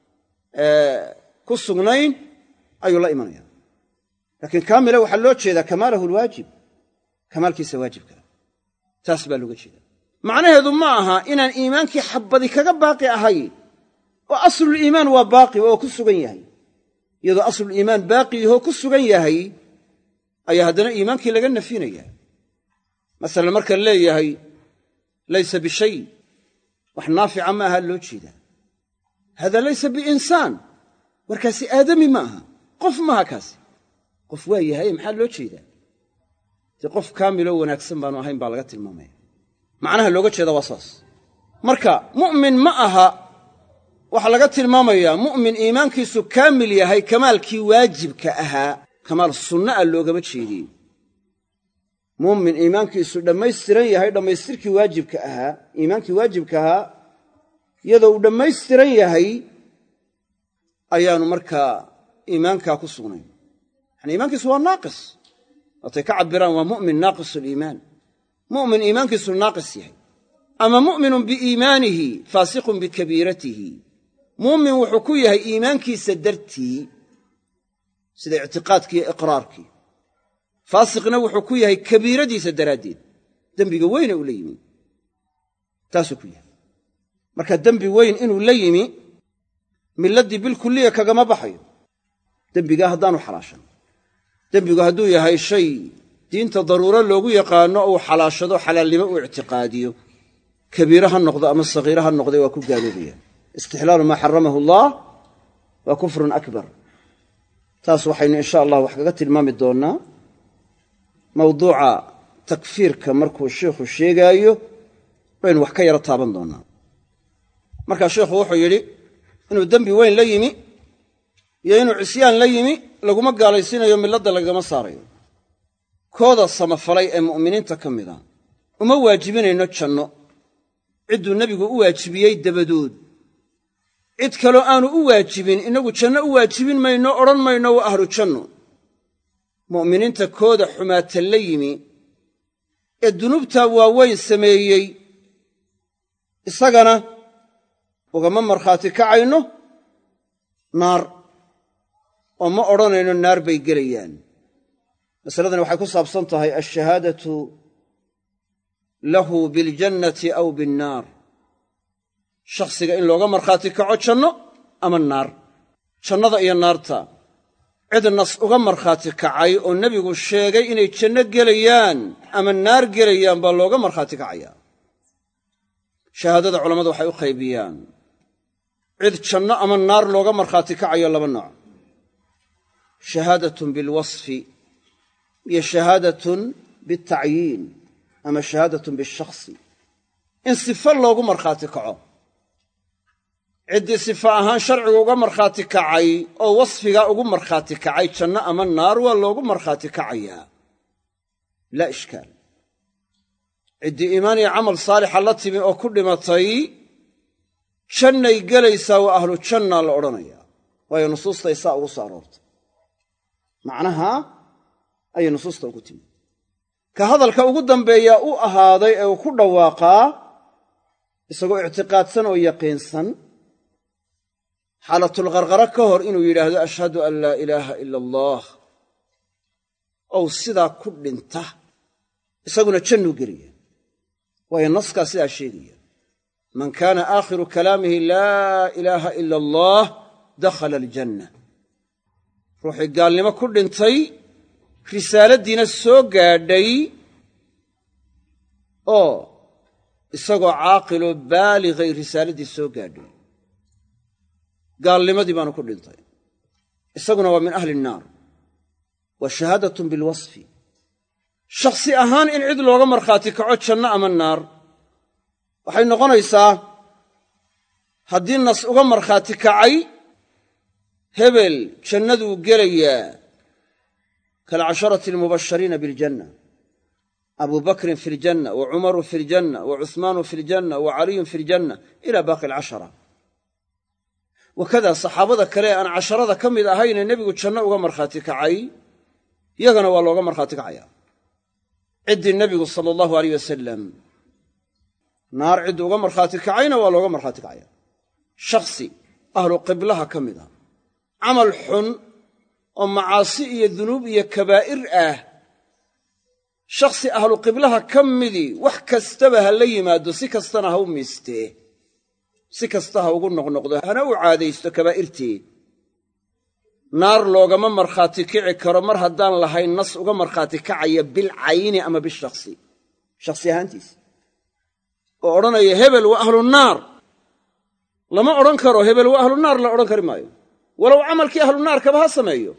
ku sugnayn ayuu la imanayaa laakiin kaamila waxaa loo jeedaa kamaalahu alwaajib kamaalkiisa waajibka taas baa looga jeedaa macnaheedu ma aha inaan iimaankii xabbadi kaga baaqi ahayn oo asluliimaan waa baaqi oo ku sugan yahay iyadoo asluliimaan baaqi yahoo ku sugan yahay ayaa haddana iimaankii laga nafinayaa masalan marka leeyahay laysa bishay wax naafica ma aha loo jeedaa hada laysa biinsaan warkaasi aadami ma aha qof maaha kaasi qof waa yahay maxaa loo jeedaa dee qof kaamiloo wanaagsan baanu ahayn baa laga tilmaamaya macnaha looga jeeda waa saas marka mu'min ma aha waxaa laga tilmaamayaa mu'min iimaankiisu kaamil yahay kamaalkii waajibka ahaa kamaal sunna a loogama jeediyey mu'min iimaankiisu dhammaystiran yahay dhammaystirkii waajibka ahaa iimaankii waajibka ahaa iyadoo uu dhammaystiran yahay ayaanu markaa iimaankaa ku sugnayn yani iimaankiisu waa naaqis waatay ka cabbiraan waa mu'min naaqisuliimaan mu'min iimaankiisu naaqis yahay ama mu'minun biiimaanihi faasiqun bikabiiratihi mu'min wuxuu ku yahay iimaankiisa dartii sida ictiqaadkii iyo iqraarkii faasiqna wuxuu ku yahay kabiiradiisa daraaddeed dembiga weyne uu la yimi taasuu ku yahay marka dembi weyn inuu la yimi milladdii bilkulliya kagama baxayo dembigaa haddaanu xalaashan dembigu hadduu yahay shay diinta daruuro loogu yaqaanno uu xalaashado xalaalnimo uu ictiqaadiyo kabiire ha noqdo ama sagiire ha noqday waa ku gaaloobaya istixlaalu maa xaramahu allah waa kufrun akbar taas waxaynu insha allah wax kaga tilmaami doonnaa mawduuca takfiirka markuu sheikhu sheegaayo baynu wax ka yaro taaban doonnaa markaa sheikhu wuxuu yidhi inuu dembi weyn la yimi iyo inuu cisyaan la yimi laguma gaalaysiinayo milladda lagama saarayo kooda samafalay ee mu'miniinta ka mida uma waajibinayno janno cidduu nebigu u waajibiyey dabadood cid kaloo aanu u waajibin innagu janno u waajibin mayno odhan mayno waa ahlu janno mu'miniinta kooda xumaata la yimi ee dunuubtaa waaweyn sameeyey isagana ugama markhaati kacayno naar oo ma odhanayno naar bay gelayaan masaladani waxay ku saabsan tahay alshahaadatu lahu biاljannati aw biاnnaar shakhsiga in looga markhaati kaco janno ama naar jannada iyo naarta cid nas uga markhaati kacay oo nebigu sheegay inay janno gelayaan ama naar gelayaan baa looga markhaati kacayaa shahaadada culammadu waxay u qaybiyaan cid janno ama naar looga markhaati kacayo laba nooc shahaadatun bilwasfi iyo shahaadatun bialtacyiin ama shahaadatun bishakhsi in sifo loogu markhaati kaco ciddii sifo ahaan sharcigu uga markhaati kacay oo wasfigaa ugu markhaati kacay janno ama naar waa loogu markhaati kacayaa laa ishkaal ciddii iimaan iyo camal saalixa la timi oo ku dhimatay jannay gelaysaa waa ahlu jannaa la odhanayaa waayo nusuustay saa ugu soo aroortay macnaha ayay nusuusta ugu timi ka hadalka ugu dambeeyaa u ahaaday ee uu ku dhawaaqaa isagoo ictiqaadsan oo yaqiinsan xaalatulqarqara ka hor inuu yidhaahdo ashhadu an laa ilaaha ila allah ow sidaa ku dhinta isaguna jannuu gelaya waayo naskaa sidaa sheegaya man kaana aakhiru kalaamihi laa ilaaha ila allah dakhala aljanna ruuxii gaalnimo ku dhintay risaaladdiina soo gaadhay oo isagoo caaqiloo baaligay risaaladdii soo gaadhay gaalnimadii baanu ku dhintay isaguna waa min ahli nnaar wa shahaadatun bilwasfi shakhsi ahaan in cid looga markhaati kaco janno ama naar waxay noqonaysaa haddii nas uga markhaati kacay hebel jannaduu gelayaa kaalcasharati almubashariina biljanna abu bakrin fi ljanna wa cumaru fi ljanna wa cuhmaanu fi ljanna wa caliyun fi ljanna ilaa baaqi alcashara wakadaa saxaabada kale aan casharada ka mid ahaynee nebigu janno uga markhaati kacay yagana waa looga markhaati kacaya ciddii nebigu sala allahu alayh wasalam naar ciddu uga markhaati kacayna waa looga markhaati kacaya shakhsi ahlu qiblaha ka mid a camal xun oo macaasi iyo dunuub iyo kabaa'ir ah shakhsi ahlu qiblaha ka midii wax kastaba ha la yimaado si kastana ha u miistee si kasta ha ugu noqnoqdo hana u caadaysto kabaa'irteed naar loogama markhaati kici karo mar haddaan lahayn nas uga markhaati kacaya bilcayni ama bishakhsi shakhsi ahaantiisa oo odhanaya hebel waa ahlunaar lama odhan karo hebel waa ahlunaar la odhan kari maayo walow camalkii ahlunaarkaba ha sameeyo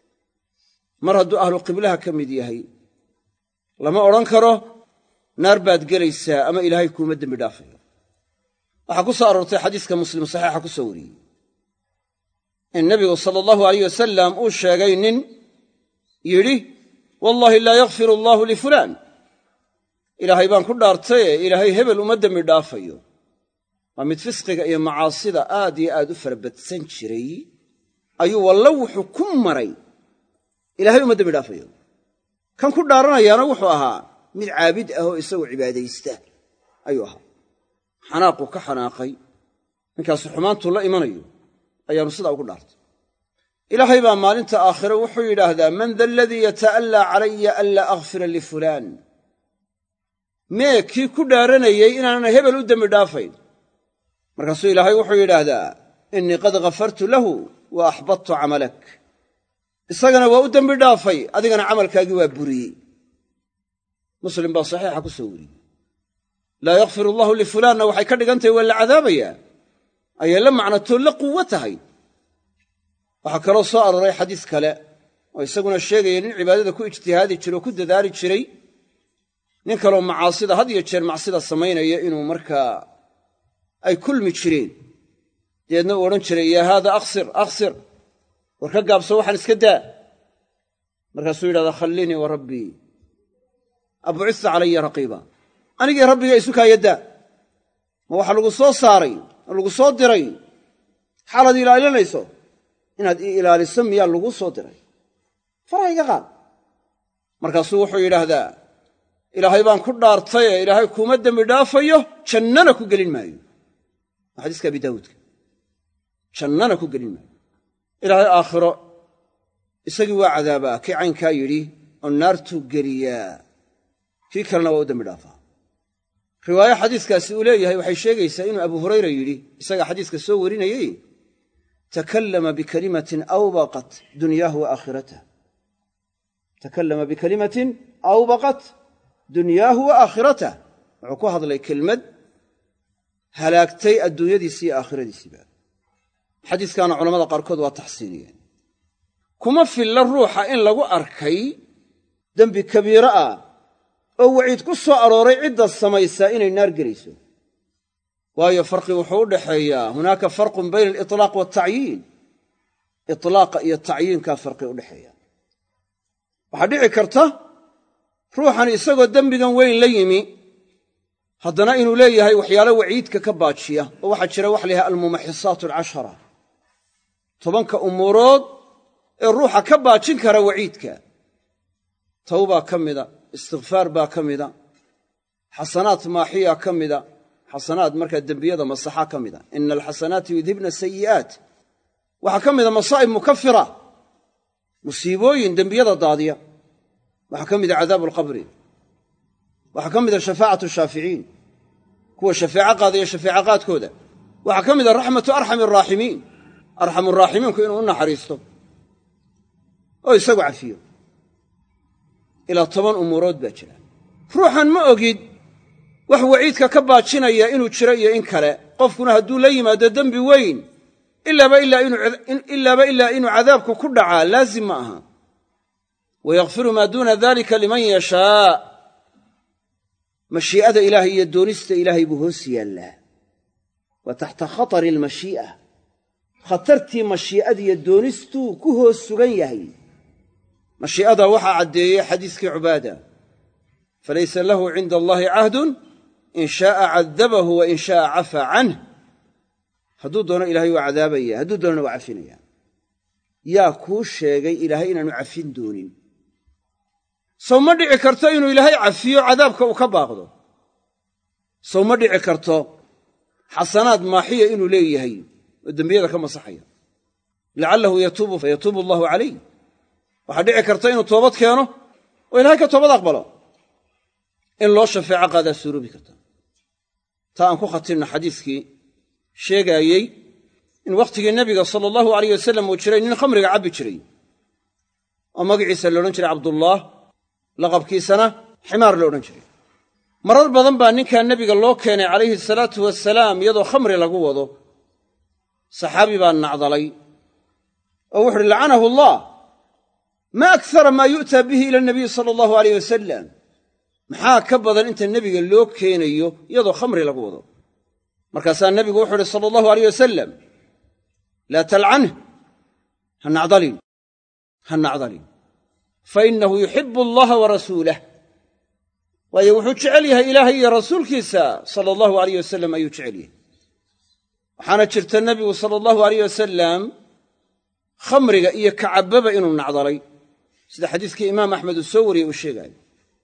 mar hadduu ahlu qiblaha ka mid yahay lama odhan karo naar baad gelaysaa ama ilaahay kuuma dembi dhaafayo waxaa ku soo aroortay xadiiska muslim saxiixa ku soo wariyey in nebigu sala allahu alayh wasalam uu sheegay nin yidhi wallaahi laa yakfiru allaahu lifulaan ilaahay baan ku dhaartaye ilaahay hebel uma dembi dhaafayo waa mid fisqiga iyo macaasida aad iyo aad u farabadsan jiray ayuu wallo wuxuu ku maray ilaahay uma dembi dhaafayo kan ku dhaaranayaana wuxuu ahaa mid caabid ah oo isagoo cibaadaysta ayuu ahaa xanaaquu ka xanaaqay ninkaasu xumaantuu la imanayo ayaanu sidaa ugu dhaartay ilaahay baa maalinta aakhire wuxuu yidhaahdaa man da aladii yata'allaa calaya anlaa akfira lifulaan mee kii ku dhaaranayey inaanan hebel u dembi dhaafayn markaasuu ilaahay wuxuu yidhaahdaa innii qad ghafartu lahu wa axbadtu camalak isagana waa u dembi dhaafay adigana camalkaagii waa buriyey muslim baa saxiixa ku soo wariyey laa yakfir allahu lifulaanna waxay ka dhigan tahay waa la cadaabayaa ayay la macnatoo la quwo tahay waxaa kaloo soo arooray xadiis kale oo isaguna sheegaya nin cibaadada ku ijtihaadi jiro o ku dadaali jiray nin kaloo macaasida had iyo jeer macsida samaynaya inuu markaa ay kulmi jireen dabeedna uu odhan jiray yaa haada aksir war ka gaabso waxaan iska daa markaasuu yidhahdaa khallinii wa rabbii abucista calaya raqiiba anigii rabbiga isu kaaya daa ma waxaa lagu soo saaray oo lagu soo diray xaalaad ilaalinayso inaad ii ilaaliso miyaa lagu soo diray faraha iga qaad markaasuu wuxuu yidhaahdaa ilaahay baan ku dhaartaye ilaahay kuuma dembi dhaafayo jannana ku gelin maayo waa xadiiska abi daawuudka jannana ku gelin maayo ilaahay aakhiro isagii waa cadaabaa kii caynkaa yidhi oo naartuu geliyaa kii kalena waa u dembi dhaafaa riwaayo xadiiskaasi uu leeyahay waxay sheegaysaa inuu abu hurayra yidhi isagaa xadiiska soo warinayey takallama bikalimatin awbaqat dunyaahu wa aakhiratahu takallama bikalimatin awbaqat dunyaahu wa aakhiratahu wuxuu ku hadlay kelmad halaagtay adduunyadiisi iyo aakhiradiisiiba xadiiskaana culamada qaarkood waa taxsiiniyeen kuma filla ruuxa in lagu arkay dembi kabiiro ah oo waciid ku soo arooray cidda samaysaa inay naar gelayso waayo farqi wuxuu u dhaxeeyaa hunaaka farqun bayna aliطlaaq waaltacyiin iطlaaqa iyo tacyiinkaa farqi u dhexeeya waxaa dhici karta ruuxan isagoo dembigan weyn la yimi haddana inuu leeyahay waxyaalo waciidka ka baajiya oo waxaa jira wax la yidhaha almumaxisaat alcashara 10 umuurood ee ruuxa ka baajin kara waciidka tawbaa ka mida istikfaar baa ka mida xasanaat maaxiya ka mida xasanaad markaa dembiyada masaxa ka mida ina alxasanaati yudhibna sayi'aat waxaa ka mida masaa'ib mukafira musiibooyin dembiyada daadiya waxaa ka mida cadaabu alqabri waxaa ka mida shafaacatu shaaficiin kuwa shafeeco qaadaya shafeeco qaadkooda waxaa ka mida raxmatu arxami araaximiin arxamuraaximiinku inuu u naxariisto oo isagu cafiyo ilaa 10 umuurood baa jira ruuxan ma ogid wax waciidka ka baajinaya inuu jiro iyo in kale qofkuna hadduu la yimaado dembi weyn ilaaba ilaa inuu cadaabku ku dhacaa laazim ma aha wayakfiru maa duuna dalika liman yashaa mashii'ada ilaahay iyo doonista ilaahay buu hoos yaallaa wa taxta khatari almashii'a khatartii mashii'adiiyo doonistuu ku hoos sugan yahay mashii'ada waxaa caddeeyey xadiiskii cubaada falaysa lahu cinda allaahi cahdun in shaaa cadabahu wa in shaaa cafaa canh hadduu doono ilaahay waa cadaabaya hadduu doonana waa cafinaya yaa kuu sheegay ilaahay inaanu cafin doonin sow ma dhici karto inuu ilaahay cafiyo cadaabka uu ka baaqdo sow ma dhici karto xasanaad maaxiya inuu leeyahay oo dembiyada ka masaxaya lacallahu yatuubu fayatuubu allahu calayh waxaa dhici karta inuu toobad keeno oo ilaahay ka toobad aqbalo in loo shafeeco qaadaa suuroobi karta taa aan ku khatimna xadiiskii sheegaayey in wakhtigii nebiga sala allahu alayh wasalam uu jiray nin khamriga cabbi jiray oo magaciisa la odhan jiray cabdullaah laqabkiisana ximaar la odhan jiray marar badan baa ninkaa nebiga loo keenay calayhi salaatu wasalaam iyadoo khamri lagu wado saxaabi baa nacdalay oo wuxu uhi lacanahu allah ma akara maa yu'taa bihi ila nabiy sala allahu alayh wasalam maxaa ka badan inta nebiga loo keenayo iyadoo khamri lagu wado markaasaa nebigu wuxuu uhi sala allahu alayh wasalam laa talcanh ha nacdalin fa innahu yuxibu allaha wa rasuulah waayo wuxuu jecel yahay ilaahay iyo rasuulkiisa sala allahu alayh wasalam ayuu jecel yahay waxaana jirta nebigu sala allahu alayh wasalam khamriga iyo kacabbaba inuu nacdalay sida xadiiskii imaam axmed uu soo wariyey uu sheegaayo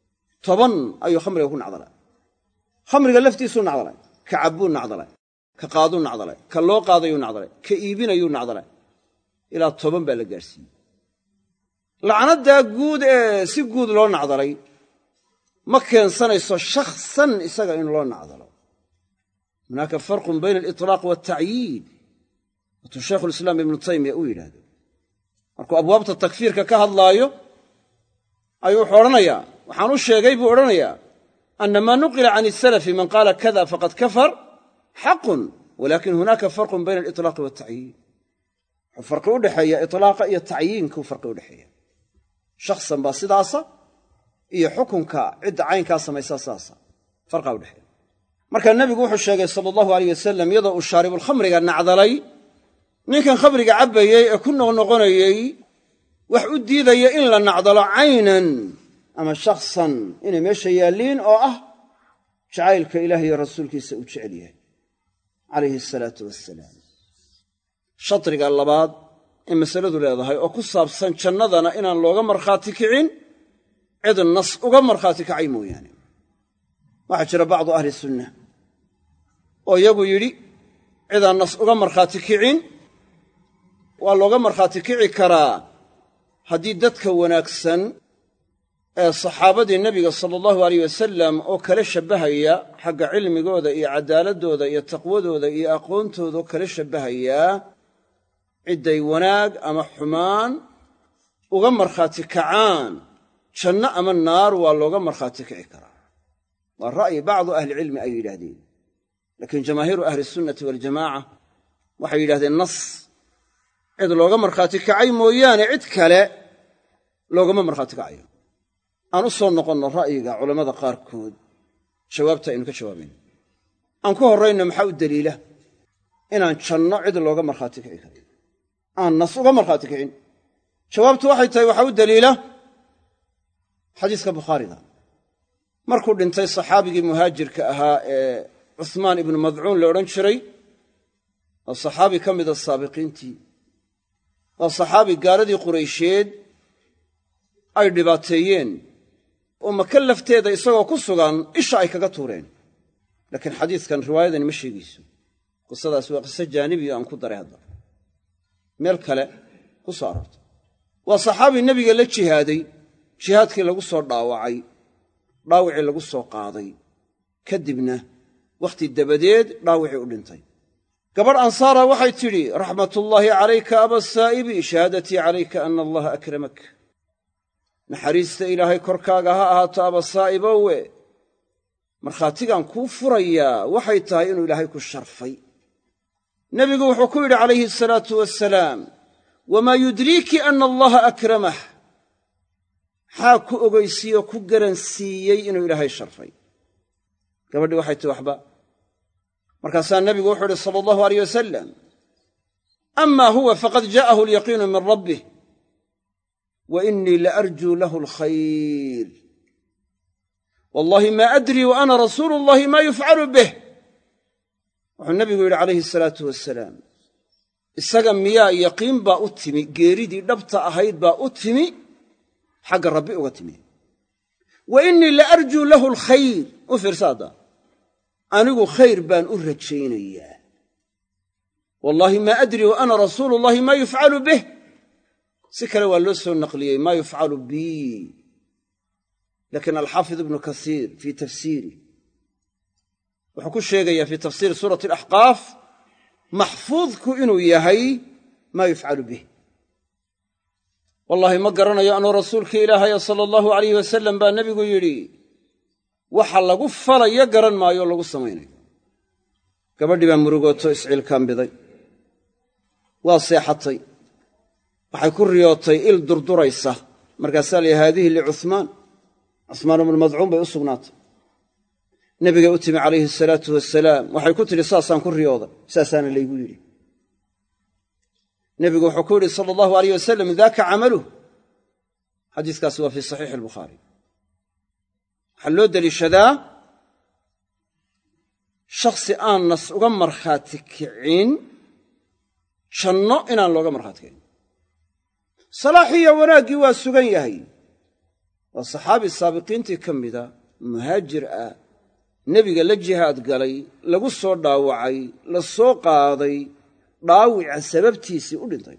10 ayuu khamriga ku nacdalay khamriga laftiisuu nacdalay ka cabbuu nacdalay ka qaaduu nacdalay ka loo qaadayuu nacdalay ka iibinayuu nacdalay ilaa 10 baa la gaadhsiiyey lacnaddaa guud ee si guud loo nacdalay ma keensanayso shakhsan isaga in loo nacdalo hunaaka farqun bayna aliطlaaq waaltacyiin watuu shaykhulislaam ibnu taymiya uu yidhaahdo markuu abwaabta takfiirka ka hadlaayo ayuu wuxuu odhanayaa waxaan u sheegay buu odhanayaa ana maa nuqila can isalafi man qaala kada faqad kafar xaqun walakin hunaaka farqun bayna aliطlaaqi waaltacyiin wuxuu farqi u dhexeeya iطlaaqa iyo tacyiinkuu farqi u dhexeeya shakhsan baa sidaasa iyo xukunka cidda caynkaa samaysaa saasa farqaa u dhexeeya markaa nebigu wuxuu sheegay sala allahu alayh wasalam iyadoo uu shaaribulkhamriga nacdalay ninkan khamriga cabbayey ee ku noqnoqonayey wax u diidaya in la nacdalo caynan ama shakhsan inay meesha yaalliin oo ah jacaylka ilaah iyo rasuulkiisa uu jecel yahay calayhi asalaatu wassalaam shadriga labaad ee masaladu leedahay oo ku saabsan jannadana inaan looga markhaati kicin cid nas uga markhaati kacay mooyaane waxaa jira bacdu ahli sunna oo iyagu yidhi cidaan nas uga markhaati kicin waa looga markhaati kici karaa haddii dadka wanaagsan ee saxaabadii nebiga sala allahu alayh wasalam oo kala shabbahaya xagga cilmigooda iyo cadaaladooda iyo taqwadooda iyo aqoontooda oo kala shabbahayaa cidday wanaag ama xumaan uga markhaati kacaan janno ama naar waa looga markhaati kici karaa waa ra'yi bacdu ahlicilmi ay yidhaahdeen laakiin jamaahiiru ahli sunnati waljamaaca waxay yidhahdeen nas cid looga markhaati kacay mooyaane cid kale loogama markhaati kacayo aan u soo noqonno ra'yiga culammada qaarkood jawaabta aynu ka jawaabayno aan ku horrayno maxaa u deliila inaan janno cid looga markhaati kici karin aan nas uga markhaati kicin jawaabtu waxay tahay waxaa u deliila xadiiska bukhaariga markuu dhintay saxaabigii muhaajirka ahaa ee cuhmaan ibnu madcuun la odhan jiray waa saxaabi ka mida saabiqiintii waa saxaabi gaaladii quraysheed ay dhibaateeyeen oo maka lafteeda isagoo ku sugan isha ay kaga tuureen laakiin xadiiskan riwaayadani ma sheegayso qisadaas waa qiso jaanibiyo aan ku daray hadda meel kale ku soo aroortay waa saxaabi nebiga la jihaaday jihaadkii lagu soo dhaawacay dhaawicii lagu soo qaaday kadibna wakhti dabadeed dhaawicii u dhintay gabadh ansaara waxay tidhi raxmatullaahi calayka abasaa'ibi shahaadatii calayka ana allaha akramak naxariista ilaahay korkaaga ha ahaato abasaa'ibowe markhaatigaan kuu furayaa waxay tahay inuu ilaahay ku sharfay nebigu wuxuu ku yidhi calayhi asalaatu wassalaam wamaa yudriiki ana allaha akramah maxaa ku ogeysiiyoo ku garansiiyey inuu ilaahay sharfay gabadhii waxay tihi waxba markaasaa nebigu wuxuu uhi sala allahu alayh wasalam ama huwa faqad jaa'ahu alyaqiinu min rabbih wa inii la arjuu lahu alkhayr wallahi ma adrii wa ana rasuulu llahi ma yufcalu bih wuxuu nebigu yidhi calayhi asalaatu wasalaam isaga miyaa yaqiin baa u timi geeridii dhabta ahayd baa u timi xagga rabbi uga timi wa innii la arjuu lahu alkhayr u fiirsaada anigu khayr baan u rajaynayaa wallaahi maa adrii wa ana rasuulu llahi maa yufcalu bih si kale waa loo soo naqliyey maa yufcalu bii laakiin alxaafid ibnu kasiir fii tafsiiri wuxuu ku sheegayaa fii tafsiiri suurati alaxqaaf maxfuudku inuu yahay maa yufcalu bih wallaahi ma garanayo anuu rasuulkii ilaahaya sala allahu alayh wasalam baa nebigu yidhi waxa lagu falayo garan maayo o lagu samaynayo gabadhii baa murugooto isciilkaambiday waa seexatay waxay ku riyootay il durduraysa markaasaa layihi haadihi licuhmaan cuhmaan ibnu madcuun bay u sugnaatay nebigay u timi calayhi asalaatu wasalaam waxay ku tidhi saasaan ku riyooday saasaana laygu yidhi nebigu wuxuu ku yidhi sala allahu alayh wasalam daaka camaluh xadiiskaasi waa fii saxiixi albukhaari waxaa loo deliishadaa shakhsi aan nas uga markhaati kicin janno inaan looga markhaati kicin salaaxiiyo wanaaggii waa sugan yahay waa saxaabi saabiqiintii ka mida muhaajir ah nebiga la jihaad galay lagu soo dhaawacay la soo qaaday dhaawica sababtiisii u dhintay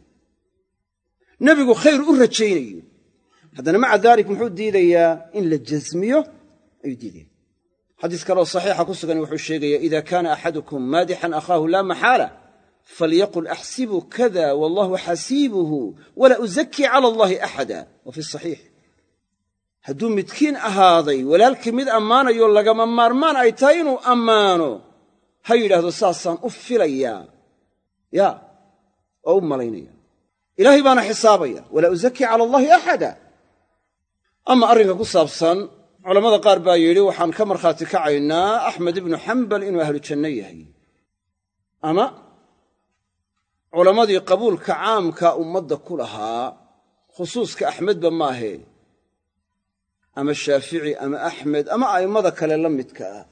nebigu khayr u rajaynayo haddana maca daalik muxuu diidayaa in la jasmiyo ayuu diidaya xadiis kaleoo saxiixa ku sugan wuxuu sheegayaa ida kaana axadukum maadixan akhaahu laa maxaala falyaqul axsibu kada wallahu xasiibuhu walaa uzakii cala allahi axada wa fi saxiix hadduu midkiin ahaaday walaalkii mid ammaanayo lagama maarmaan ay tahay inuu ammaano ha yidhaahdo saasaan u filayaa yaa oo u malaynaya ilaahay baana xisaabaya walaa uzakii cala allahi axada ama arrinka ku saabsan culammada qaar baa yidhi waxaan ka markhaati kacaynaa axmed ibnu xambal inuu ahlu janno yahay ama culammadii qabuulka caamka ummadda ku lahaa khusuuska axmedba maahee ama shaafici ama axmed ama a'immada kale la midka ah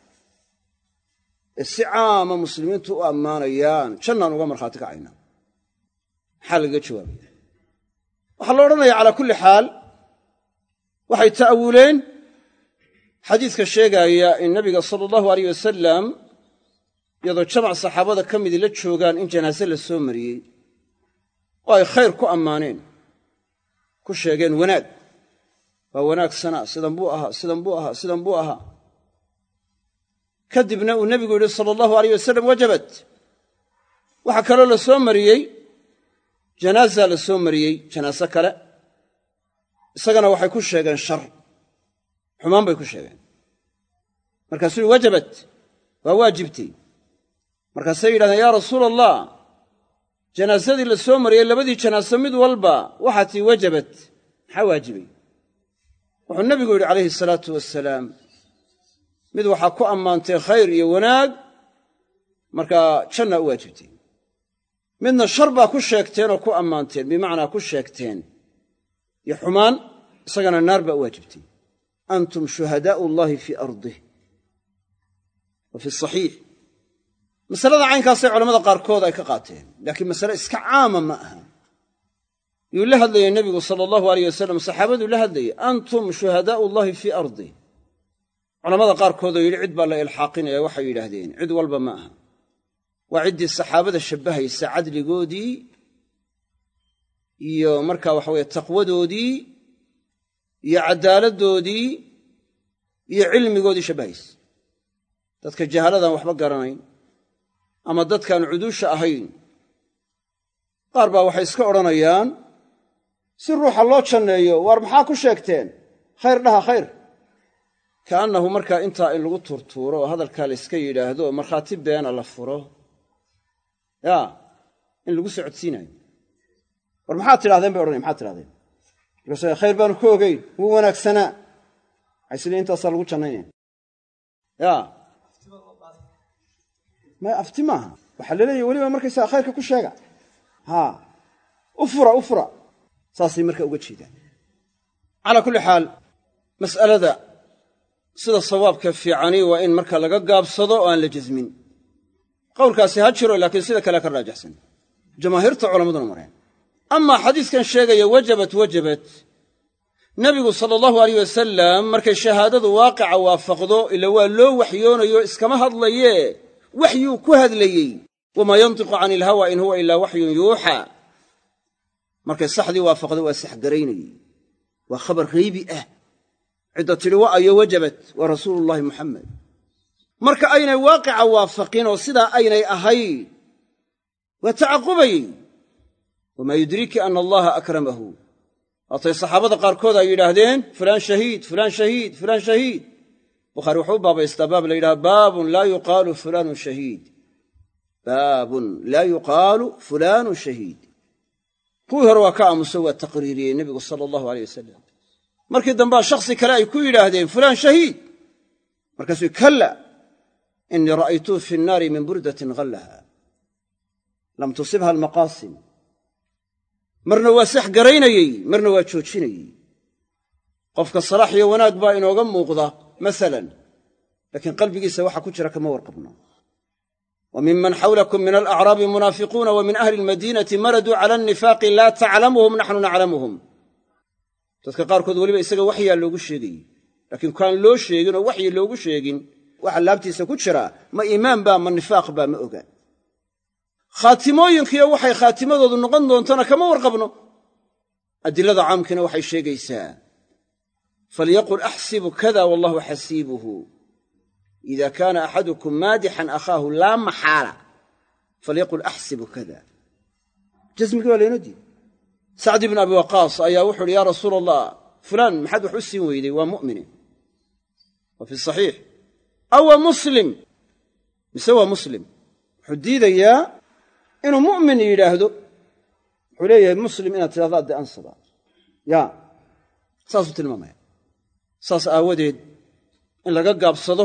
ee si caama muslimiintu u ammaanayaan jannaan uga markhaati kacaynaa maxaa lagaga jawaabaya waxaa la odhanaya calaa kulli xaal waxay ta'awuleen xadiiska sheegaaya in nabiga sala allahu alayh wasalam iyadoo jamac saxaabada ka midii la joogaan in janaase la soo mariyey oo ay khayr ku ammaaneen ku sheegeen wanaag waa wanaagsanaa sidan buu ahaa sidan buu ahaa sidan buu ahaa kadibna uu nebigu yidhi sala allahu alayh wasalam wajabat waxaa kaloo la soo mariyey janaasaa la soo mariyey janaase kale isagana waxay ku sheegeen shar xumaan bay ku sheegeen markaasuu yihi wajabat waa waajibtay markaasay yidhahdeen yaa rasuula allah janaasadii la soo mariyey labadii janaaso mid walba waxaa tii wajabat maxaa waajibay wuxuu nebigu yidhi calayhi salaatu wasalaam mid waxaa ku ammaantay khayr iyo wanaag markaa jannaa u waajibtay midna shar baa ku sheegteen oo ku ammaanteen bimacnaa ku sheegteen iyo xumaan isagana naar baa u waajibtay antum shuhadaa'u llahi fii ardih wa fi saxiix masalada caynkaasay culamada qaarkood ay ka qaateen laakiin masale iska caama ma aha yuu la hadlayay nebigu sala allahu alayh wasalam saxaabaduu la hadlayay antum shuhadaa'u llahi fii ardih culamada qaarkoodoo yidhi cid baa la ilxaaqinaya waxay yidhaahdeen cid walba ma aha waa ciddii saxaabada shabbahaysa cadligoodii iyo markaa waxa weye taqwadoodii iyo cadaaladdoodii iyo cilmigoodii shabbahaysa dadka jahaladaan waxba garanayn ama dadkaan cuduusha ahayn qaar baa waxay iska odhanayaan si ruuxa loo janneeyo waar maxaa ku sheegteen khayr dhaha khayr ka'annahu markaa intaa in lagu turtuuro oo hadalkaa la yska yidhaahdo oo markhaati beena la furo yaa in lagu socodsiinayo war maxaad tidhahdeen bay odhanaya maxaad tidhahdeen markaas khayr baanu ka ogeyn wuu wanaagsanaa waxay isle intaasaa lagu jannaynaya yaa ما أفتماها وحللي ولي ما مركز آخرك كل شيء ها أفرع صاصي مركز أوجد شيء على كل حال مسألة ذا صدى الصواب كفي عني وإن مركز لقاب صدى وأن لجزمين قول كاسي هاتشروا لكن سيدك لك الراجح سن جماهير علماء المرين أما حديث كان شيء وجبت نبي صلى الله عليه وسلم مركز شهادة واقع وافقضه إلا هو لو وحيون اسكما هضليه وحي كهد ليه وما ينطق عن الهوى إن هو إلا وحي يوحى مركز صحدي وافقضه وسحقريني وخبر غيبي عدة لواء وجبت ورسول الله محمد مركز أين واقع وافقين وصدا أين أهي وتعقبي وما يدريك أن الله أكرمه أطي الصحابة قاركوذ يلاهدين فلان شهيد فلان شهيد فلان شهيد وخروحوا باب استباب ليلة باب لا يقال فلان شهيد باب لا يقال فلان شهيد كوهر وكاء مسوى التقريري النبي صلى الله عليه وسلم مركز دنبا شخصي كلاي كو يلاهدين فلان شهيد مركز كلا إني رأيته في النار من بردة غلها لم تصبها المقاسم مرنا واسح قريني مرنا واتشوتشيني قفك الصلاح يوناك باين وغم وقضى مثلا لكن قلبي سواحا كتشرا كما ورقبنا وممن حولكم من الأعراب منافقون ومن أهل المدينة مردوا على النفاق لا تعلمهم نحن نعلمهم تذكر كذ ولي بيسقى وحيا لوغو شيغي لكن كان لو شيغين وحي لوغو شيغين waxa laabtiisa ku jira ma iimaan ba ma nifaaq ba ma ogaan khaatimooyinkiyo waxay khaatimadoodu noqon doontana kama warqabno adilada caamkina waxay sheegaysaa falyaqul ahsibu kada wallahu hasibuhu idha kana ahadukum madihan akhahu la mahala falyaqul ahsibu kada jazmiki wala yanadi sa'd ibn abi waqas ayaa wuxuu ya rasuul allah fulan maxad wuxuu siin weyday waa mu'min wa fi sahih أو مسلم مسوى مسلم حديد يا إنه مؤمن يلاهدو حليه مسلم إنه تلاذات أنصبا يا ساسة الماما ساسة أوديد إن لقى بصده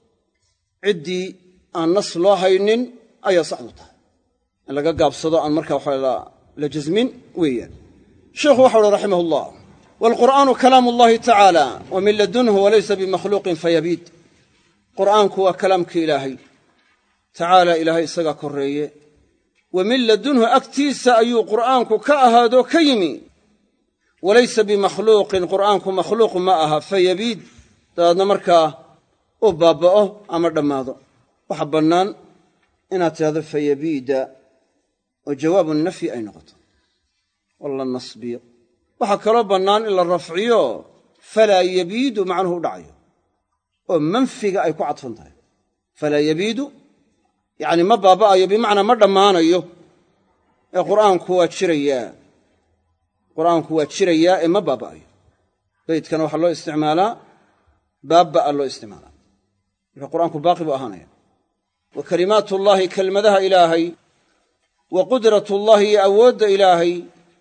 عدي النص الله هينين أي صحبته إن لقى بصده أن مركب حول لجزمين ويا شيخ وحول رحمه الله والقرآن كلام الله تعالى ومن لدنه وليس بمخلوق فيبيد قرآنك هو كلامك إلهي تعالى إلهي سقا كرية ومن لدنه أكتيس أي قرآنك كأهادو كيمي وليس بمخلوق قرآنك مخلوق معها فيبيد هذا مركا أبابا أمر دماغه وحبنان إن هذا فيبيد وجواب النفي أي نقطة والله النصبي وحكى ربنان إلا الرفعيه فلا يبيد معنه دعيه ومنفق أي كعطفنتها فلا يبيد يعني ما بابا بمعنى ما دمانيو القرآن كوا تشريا القرآن كوا تشريا ما بابا بيت كانوا حلو استعمالا باب الله استعمالا القرآن كوا باقي بأهانيا وكلمات الله كلمتها إلهي وقدرة الله أود إلهي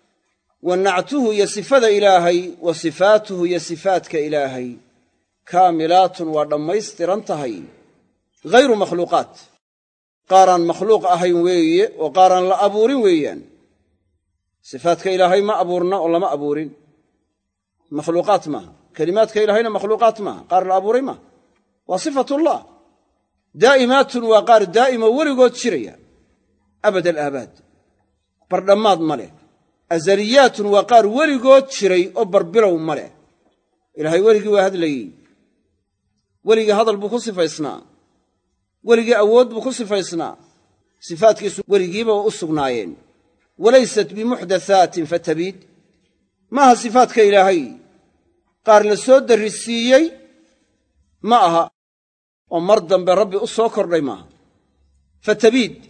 ونعته يصفات إلهي وصفاته يصفاتك إلهي كاملات ودميسترنتهي غير مخلوقات قارن مخلوق أهين وي وقارن لا أبورين ويان صفاتك إلهي ما أبورنا ولا ما أبورين مخلوقات ما كلماتك إلهينا مخلوقات ما قارن أبورين ما وصفة الله دائمات وقار دائما ورقوت شريا أبد الآباد بردماد ملك أزريات وقار ورقوت شري أبر بلو ملك إلهي ورقي وهذا لي ورقي هذا البخص فيصنع ورقي أود بخص فيصنع صفات كيس ورقي وأصغنايين وليست بمحدثات فتبيد ما صفاتك إلهي قارن السود الرسيي معها ومرضا برب أصوكر لي معها فتبيد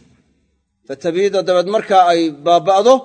دبد مركا أي بابعضه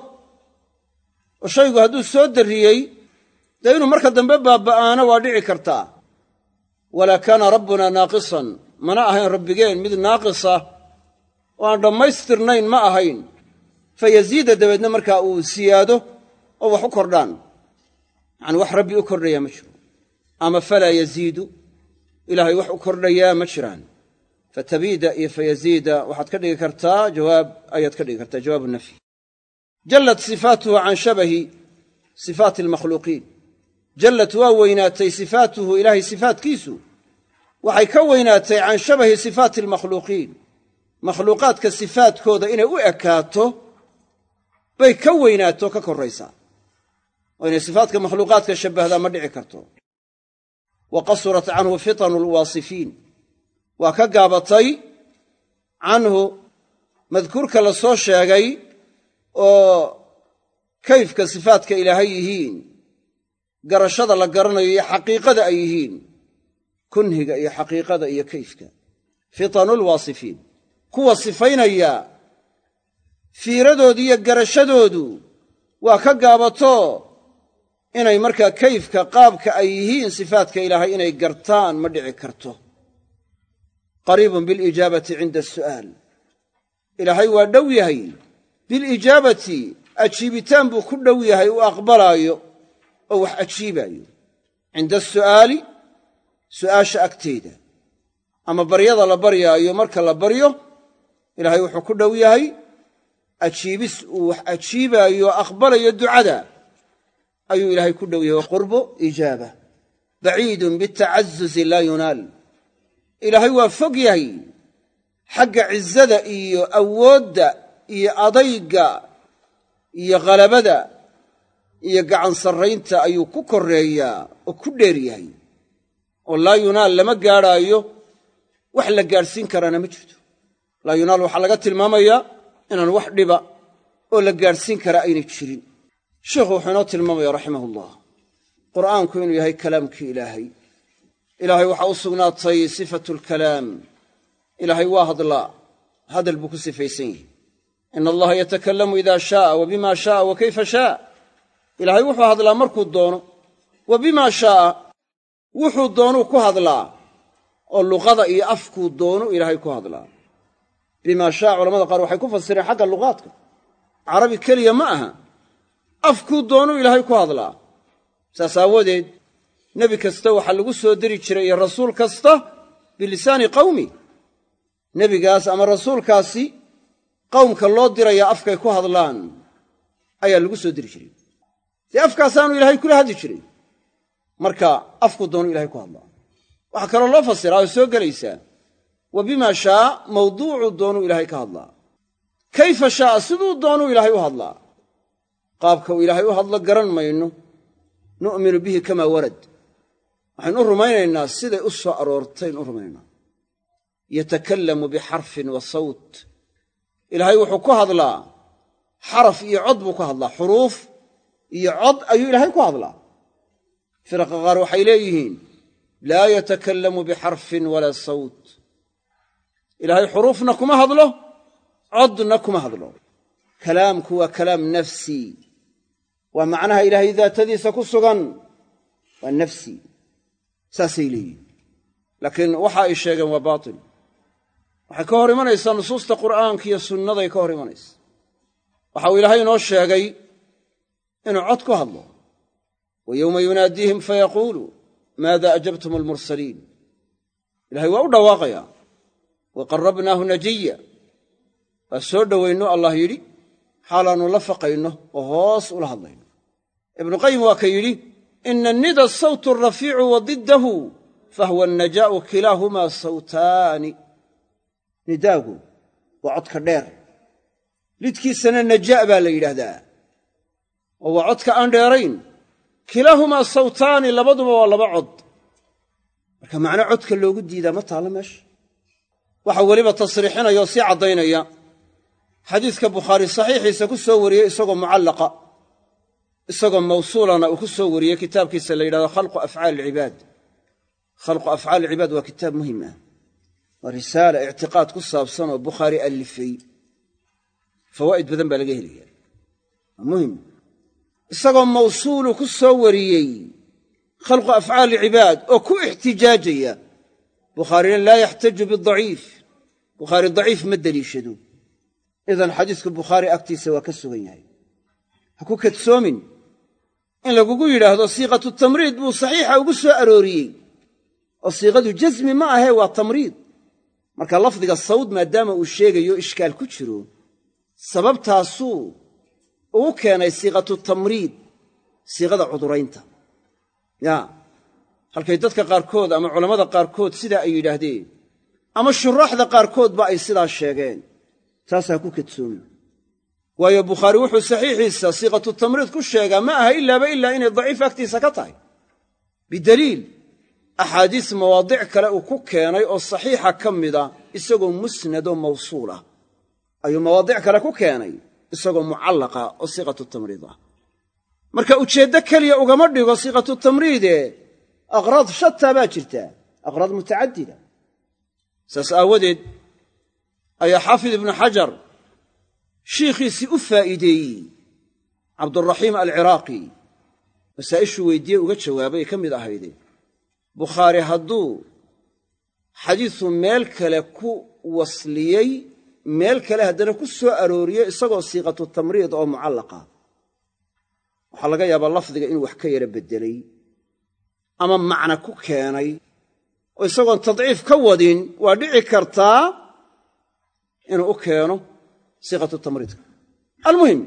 وشيء هدو السود الريي دينه مركا دنباب بابعانا وادعي كرتا ولا كان ربنا ناقصا مناهين ربكين مثل ناقصة وأن ما يسترنين ما أهين فيزيد دبدنا مركا أو سياده أو حكردان عن وح ربي أكر يا مشرو أما فلا يزيد إلهي وح أكر يا مشران fatabiida iyo fayaziida waxaad ka dhigi kartaa jawaab ayaad ka dhigi kartaa jawaabu nafyi jallat sifaatuhu can shabahi sifaati almakhluuqiin jallat waa weynaatay sifaatuhu ilaahay sifaatkiisu waxay ka weynaatay can shabahi sifaati almakhluuqiin makhluuqaadka sifaadkooda inay u ekaato bay ka weynaato ka korraysaa oo inay sifaadka makhluuqaadka shabbahdaa ma dhici karto wa qasurat canhu fitanu alwaasifiin waa ka gaabatay canhu madkuurka la soo sheegay oo kayfka sifaadka ilaahay yihiin garashada la garanayo iyo xaqiiqada ay yihiin kunhiga iyo xaqiiqada iyo kayfka fitanu alwaasifiin kuwa sifaynaya fiiradoodu iyo garashadoodu waa ka gaabato inay markaa kayfka qaabka ay yihiin sifaadka ilaahay inay gartaan ma dhici karto qariibun bilijaabati cinda asu'aal ilaahay waa dhow yahay bilijaabati ajiibitaan buu ku dhow yahay uu aqbalaayo oo wax ajiibaayo cinda asu'aali su'aasha agteeda ama baryada la baryaayo marka la baryo ilaahay wuxuu ku dhow yahay ajiibis uu wax ajiibaayo o aqbalayo ducada ayuu ilaahay ku dhow yahay qurbu ijaaba baciidun bitacazuzi laa yunaal ilaahay waa fog yahay xagga cizada iyo awoodda iyo adayga iyo khalabada iyo gacan sarraynta ayuu ku korreeyaa oo ku dheer yahay oo laa yunaal lama gaadhaayo wax la gaadhsiin karaana ma jirto laa yunaal waxaa laga tilmaamayaa inaan wax dhiba oo la gaadhsiin karaa aynay jirin sheikhu wuxuu inoo tilmaamaya raximahullah qur'aanku inuu yahay kalaamkii ilaahay ilaahay waxaa u sugnaatay sifatu lkalaam ilaahay waa hadlaa hadal buu ku sifaysan yahay ina allaha yatakallamu idaa shaaa wa bima shaaa wa kayfa shaa ilaahay wuxuu hadlaa markuu doono wa bimaa shaaa wuxuu doonuu ku hadlaa oo luqada iyo afkuu doonu ilaahay ku hadlaa bimaa shaa culamada qaar waxay ku fasireen xagga luqaadka carabi keliya ma aha afkuu doonuu ilaahay ku hadlaa saas aawadeed nebi kasta waxaa lagu soo diri jiray iyo rasuul kasta bilisaani qawmi nebigaas ama rasuulkaasi qowmka loo dirayaa afkay ku hadlaan ayaa lagu soo diri jiray dee afkaasaanu ilaahay kula hadli jiray marka afkuu doonuu ilahay ku hadlaa waxaa kaloo loo fasiraa oo soo gelaysaa wa bimaa shaa mawduucuu doonuu ilaahay ka hadlaa kayfa shaaa siduu doonuu ilaahay u hadlaa qaabka uu ilaahay u hadlo garan mayno nu'minu bihi kamaa warad waxaynu u rumaynaynaa siday u soo aroortaynu u rumaynaynaa yatakallamu bixarfin wa sawt ilaahay wuxuu ku hadlaa xaraf iyo cod buu ku hadlaa xuruuf iyo cod ayuu ilaahay ku hadlaa firaqa qaar waxay leeyihiin laa yatakallamu bixarfin walaa sawt ilaahay xuruufna kuma hadlo codna kuma hadlo kalaamku waa kalaam nafsi waa macnaha ilaahay daatadiisa ku sugan waa nafsi saasay leeyihin laakiin waxa ay sheegeen waa baatil waxay ka hor imanaysaa nusuusta qur'aanka iyo sunnaday ka hor imanaysa waxa uu ilaahay inoo sheegay inuu cod ku hadlo wa yowma yunaadiihim fayaquulu maada ajabtum almursaliin ilaahay waa u dhawaaqayaa wa qarrabnaahu najiya waa soo dhowaynno allah yidhi xaalaannu la faqayno oo hoos ula hadlayno ibnuqayim waa ka yidhi ina annida sawtu arafiicu wa diddahu fahuwa annajaa'u kilaahumaa sawtaani nidaagu waa codka dheer lidkiisana najaa' baa la yidhaahdaa oo waa codka aan dheerayn kilaahumaa sawtaani labaduba waa laba cod marka macno codka loogu diidaa ma taallo meesha waxaa weliba tasriixinaya oo sii caddaynaya xadiiska bukhaari saxiixiisa ku soo wariyey isagoo mucallaqa isagoo mawsuulana uu ku soo wariyey kitaabkiisa la yidhahdo khalqu afcaali alcibaad khalqu afcaali alcibaad waa kitaab muhim ah waa risaala ictiqaad ku saabsan oo bukhaari allifay fawaa'id badan baa laga helaya waa muhim isagoo mawsuulu ku soo wariyey khalqu afcaali alcibaad oo ku ixtijaajaya bukhaarina laa yaxtaju bidaciif bukhaari daciif ma deliishado idan xadiisku bukhaari agtiisa waa ka sugan yahay ha ku kadsoomin in lagugu yidhaahdo siiqatu tamriid buu saxiixa ugu soo arooriyey oo siiqadu jasmi ma ahee waa tamriid marka lafdiga sawd maadaama uu sheegayo ishkaal ku jiro sababtaasuu ugu keenay siiqatu tamriid siiqada cuduraynta halkay dadka qaarkood ama culammada qaarkood sidaa ay yidhaahdeen ama shuraaxda qaarkoodba ay sidaa sheegeen taasaa ku kadsoomi waayo bukhaari wuxuu saxiixiisa siiqatu tamriid ku sheegaa ma aha ilaaba ilaa inay daciif agtiisa ka tahay bidaliil axaadiis mawaadic kale uu ku keenay oo saxiixa ka mida isagoo musnadoo mawsuul ah ayuu mawaadic kale ku keenay isagoo mucallaqa oo siiqatu tamriid ah marka ujeeddo keliya ugama dhigo siiqatu tamriide aqraad shataa baa jirta aqraad mutacadida saas aawadeed ayaa xaafid ibnu xajar shiikhiisii u faa'iideeyey cabduraxiim alciraaqi masaa'ishuu weydiiyey uga jawaabay ka mid ahayde bukhaari hadduu xadiisu meel kale ku wasliyey meel kale haddana ku soo arooriyo isagoo siiqatu tamriid oo mucallaqa waxaa laga yaabaa lafdiga inuu wax ka yara beddelay ama macna ku keenay oo isagoon tadciif ka wadin waa dhici kartaa inuu u keeno siiqatu tamriidka almuhim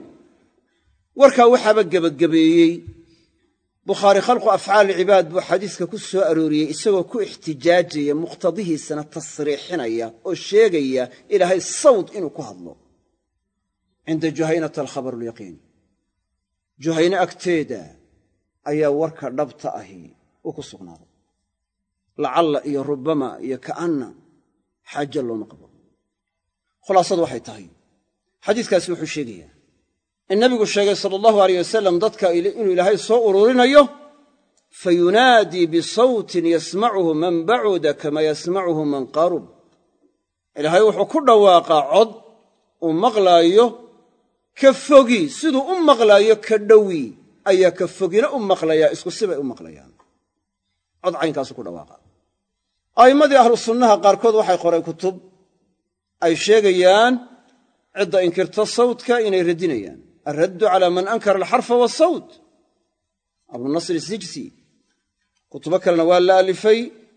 warkaa waxaaba gebagabeeyey bukhaari khalqu afcaali cibaad buu xadiiska ku soo arooriyey isagoo ku ixtijaajaya muqtadihiisana tasriixinaya oo sheegaya ilaahay sawd inuu ku hadlo cinda juhaynata alkhabaru lyaqiin juhayne agteeda ayaa warka dhabta ahi uu ku sugnaaday lacalla iyo rubbama iyo ka'anna xaaje looma qabo khulaasadu waxay tahay xadiiskaasi wuxuu sheegayaa in nabigu sheegay sala allahu alayh wasalam dadka inuu ilaahay soo ururinayo fayunaadii bisawtin yasmacuhu man bacuda kama yasmacuhu man qarub ilaahay wuxuu ku dhawaaqaa cod uu maqlaayo ka fogi siduu u maqlaayo ka dhowi ayaa ka fogina u maqlayaa isku sibay u maqlayaan cod caynkaasu ku dhawaaqa a'immadii ahlu sunnaha qaarkood waxay qoreen kutub ay sheegayaan cidda inkirta sawdka inay radinayaan alraddu calaa man ankara alxarfa waasawt abunasr isijsi kutubo kalena waa la alifay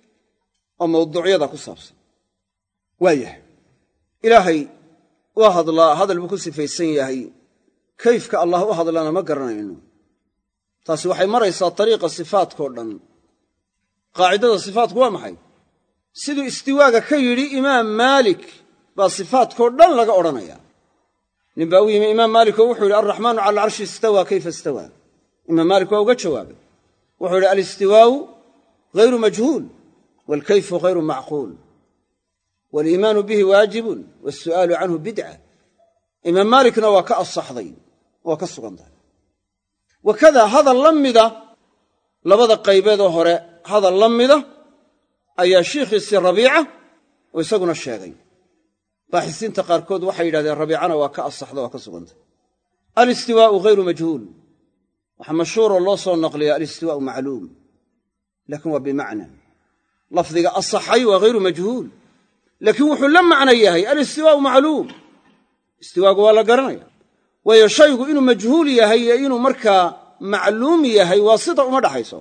oo mawduucyada ku saabsan waayahay ilaahay waa hadlaa hadal buu ku sifaysan yahay kayfka allah u hadlana ma garanayno taasi waxay maraysaa dariiqa sifaadkao dhan qaacidada sifaatku waa maxay siduu istiwaaga ka yidhi imaam maalik baa sifaadkao dhan laga odhanayaa nin baa u yimi imaam maalik oo wuxuu yidhi alraxmaanu cala alcarshi istawaa kayfa istawaa imaam maalik waa uga jawaabay wuxuu yidhi alistiwaa'u hayru majhuul waalkayfu hayru macquul waaliimaanu bihi waajibun waasu'aalu canhu bidca imaam maalikna waa ka asaxday waa ka sugan tahay wakadaa hadal la mida labada qaybeedoo hore hadal la mida ayaa shiikhiisii rabiica oo isaguna sheegay baaxisiinta qaarkood waxay yidhahdeen rabiicana waa ka asaxda waa ka sugantay alistiwaa'u hayru majhuul waxaa mashhuuroo loo soo naqliya alistiwaa'u macluum laakiin waa bimacna lafdiga asaxay waa hayru majhuul laakiin wuxuu la macno yahay alistiwaa'u macluum istiwaagu waa la garanaya waayo shaygu inuu majhuul yahay iyo inuu markaa macluum yahay waa sida uma dhaxayso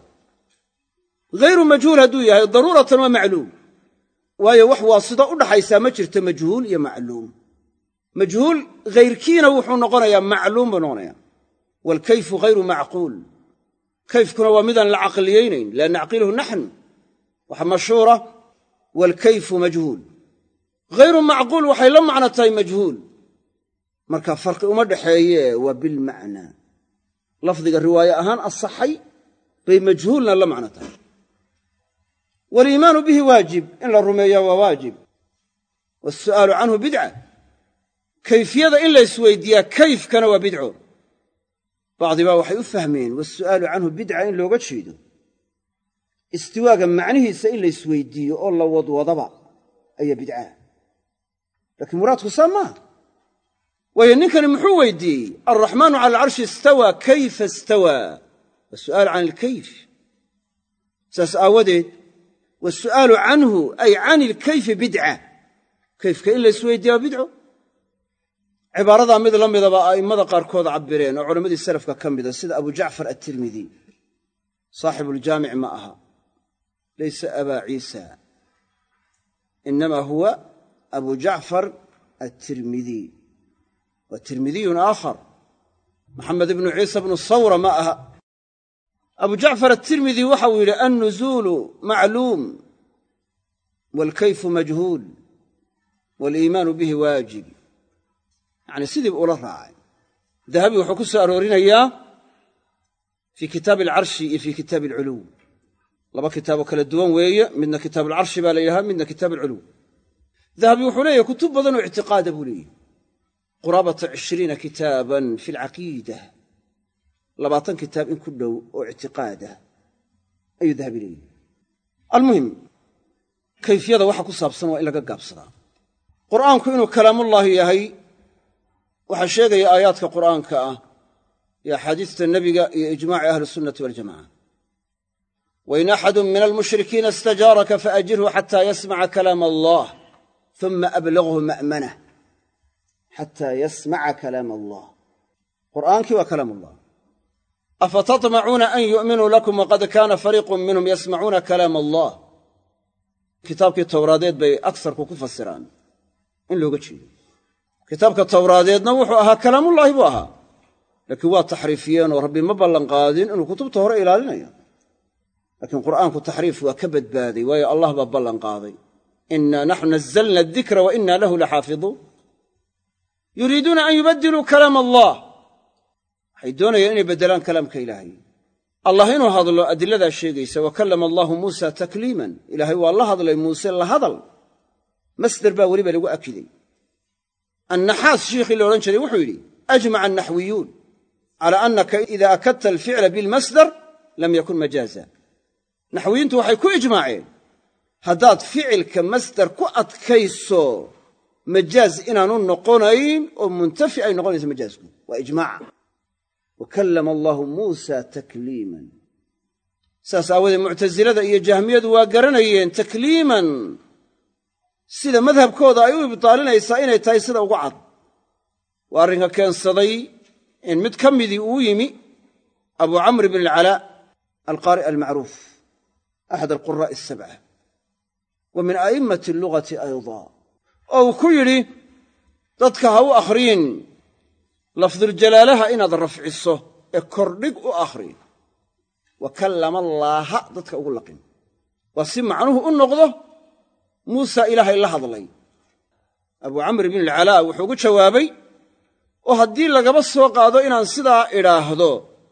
hayru majhuul hadduu yahay daruuratan waa macluum waayo wax waasito u dhaxaysaa ma jirto majhuul iyo macluum majhuul hayrkiina wuxuu noqonayaa macluum buu noqonayaa waalkayfu hayru macquul kayfkuna waa midaan la caqliyaynayn laa nacqiluhu naxnu waxa mashhuura waalkayfu majhuul hayru macquul waxay la macno tahay majhuul marka farqi uma dhaxeeye waa bilmacnaa lafdiga riwaaye ahaan asaxay bay majhuulna la macno tahay waaliimaanu bihi waajib in la rumeeyaa waa waajib waasu'aalu canhu bidca kayfiyada in la isweydiiyaa kayfkana waa bidco bacdibaa waxay u fahmeen waasu'aalu canhu bidca in looga jeedo istiwaaga macnihiisa in la isweydiiyo oo la wadwadaba ayaa bidcaa laakiin muraadku saa maaha waayo ninkani muxuu weydiiyey alraxmaanu cala alcarshi istawaa kayfa istawaa wasu'aalu can ilkayf saas aawadeed wasu'aalu canhu ay can ilkayfi bidca kayfka in la isweydiiya waa bidco cibaaradaa mid la midaba a'immada qaarkood cabbireen oo culammadii salafka ka mida sida abu jacfar attirmidi saaxibuuljaamic ma aha laysa abaa ciisa inamaa huwa abu jacfar attirmidi wa tirmidiyun aakhar maxamed ibnu ciisa bnu sawra ma aha abu jacfar attirmidi waxa uu yidhi annuzuulu macluum waalkayfu majhuul waaliimaanu bihi waajib yacni sidiiba ula raacay dahabi wuxuu ku soo aroorinayaa fii kitaabi alcarshi iyo fii kitaabi alculuw laba kitaaboo kala duwan weeye midna kitaabu alcarshi baa la yidhahaa midna kitaabu alculuw dahabi wuxuu leeyahay kutub badanoo ictiqaada buu leeyahy quraabata 20 kitaaban fi alcaqiida 20 kitaab in ku dhow oo ictiqaadah ayuu dahabi leeyahy almuhim kayfiyada waxa ku saabsan waa in laga gaabsadaa qur'aanku inuu kalaamullaahi yahay waxaa sheegaya aayaadka qur'aanka ah iyo axaadiista nebiga iyo ijmaaci ahli sunnati waljamaca wain axadun min almushrikiina istajaaraka faajirhu xataa yasmaca kalaama allah uma ablaghu ma'manah xataa yasmaca kalaama allah qur'aankii waa kalaam ullah afatatmacuuna an yu'minuu lakum waqad kaana fariiqun minhum yasmacuuna kalaama allah kitaabkii towraadeed bay agsarku ku fasiraan in looga jeedo kitaabka towraadeedna wuxuu ahaa kalaamullaahi buu ahaa laakiin waa taxriifiyeenoo rabbi ma ballanqaadin inuu kutubta hore ilaalinayo laakiin qur'aanku taxriif waa ka badbaaday waayo allah baa ballanqaaday innaa naxnu nazzalna adikra wa innaa lahu laxaafiduun yuriiduuna an yubaddiluu kalaama allah waxay doonayaan inay beddelaan kalaamka ilaahay allah inuu hadlo adilladaa sheegaysa wa kallama allaahu muusa takliiman ilaahay waa la hadlay muuse la hadal masder baa weliba lagu akiday annaxaas shiikhii la odhan jiray wuxuu yidhi ajmaca annaxwiyuun calaa annaka idaa akadta alficla bilmasdar lam yakun majaaza naxwiyiintu waxay ku ijmaaceen haddaad ficilka masdar ku adkayso majaaz inaanu noqonayn oo muntafi ay noqonayso majaazku waa ijmaaca wa kallama allaahu muusa takliiman saas aawoodee muctasilada iyo jahmiyadu waa garanayeen takliiman sida madhabkooda ay u ibtaalinaysaa inay tahay sida ugu cad waa arrinka keensaday in mid ka midii uu yimi abu camr bn alcalaa alqaari' almacruuf axad alquraa'i asabca wa min a'immati allugati ayda oo uu ku yidhi dadka ha u akhriyin lafduljalaalaha inaad rafciso ee kordhig u akhri wa kallama allaaha dadka ugu laqin waa si macnuhu u noqdo muusa ilaahay la hadlay abu camr bn alcalaa wuxuu ugu jawaabay oo haddii lagaba soo qaado inaan sidaa idhaahdo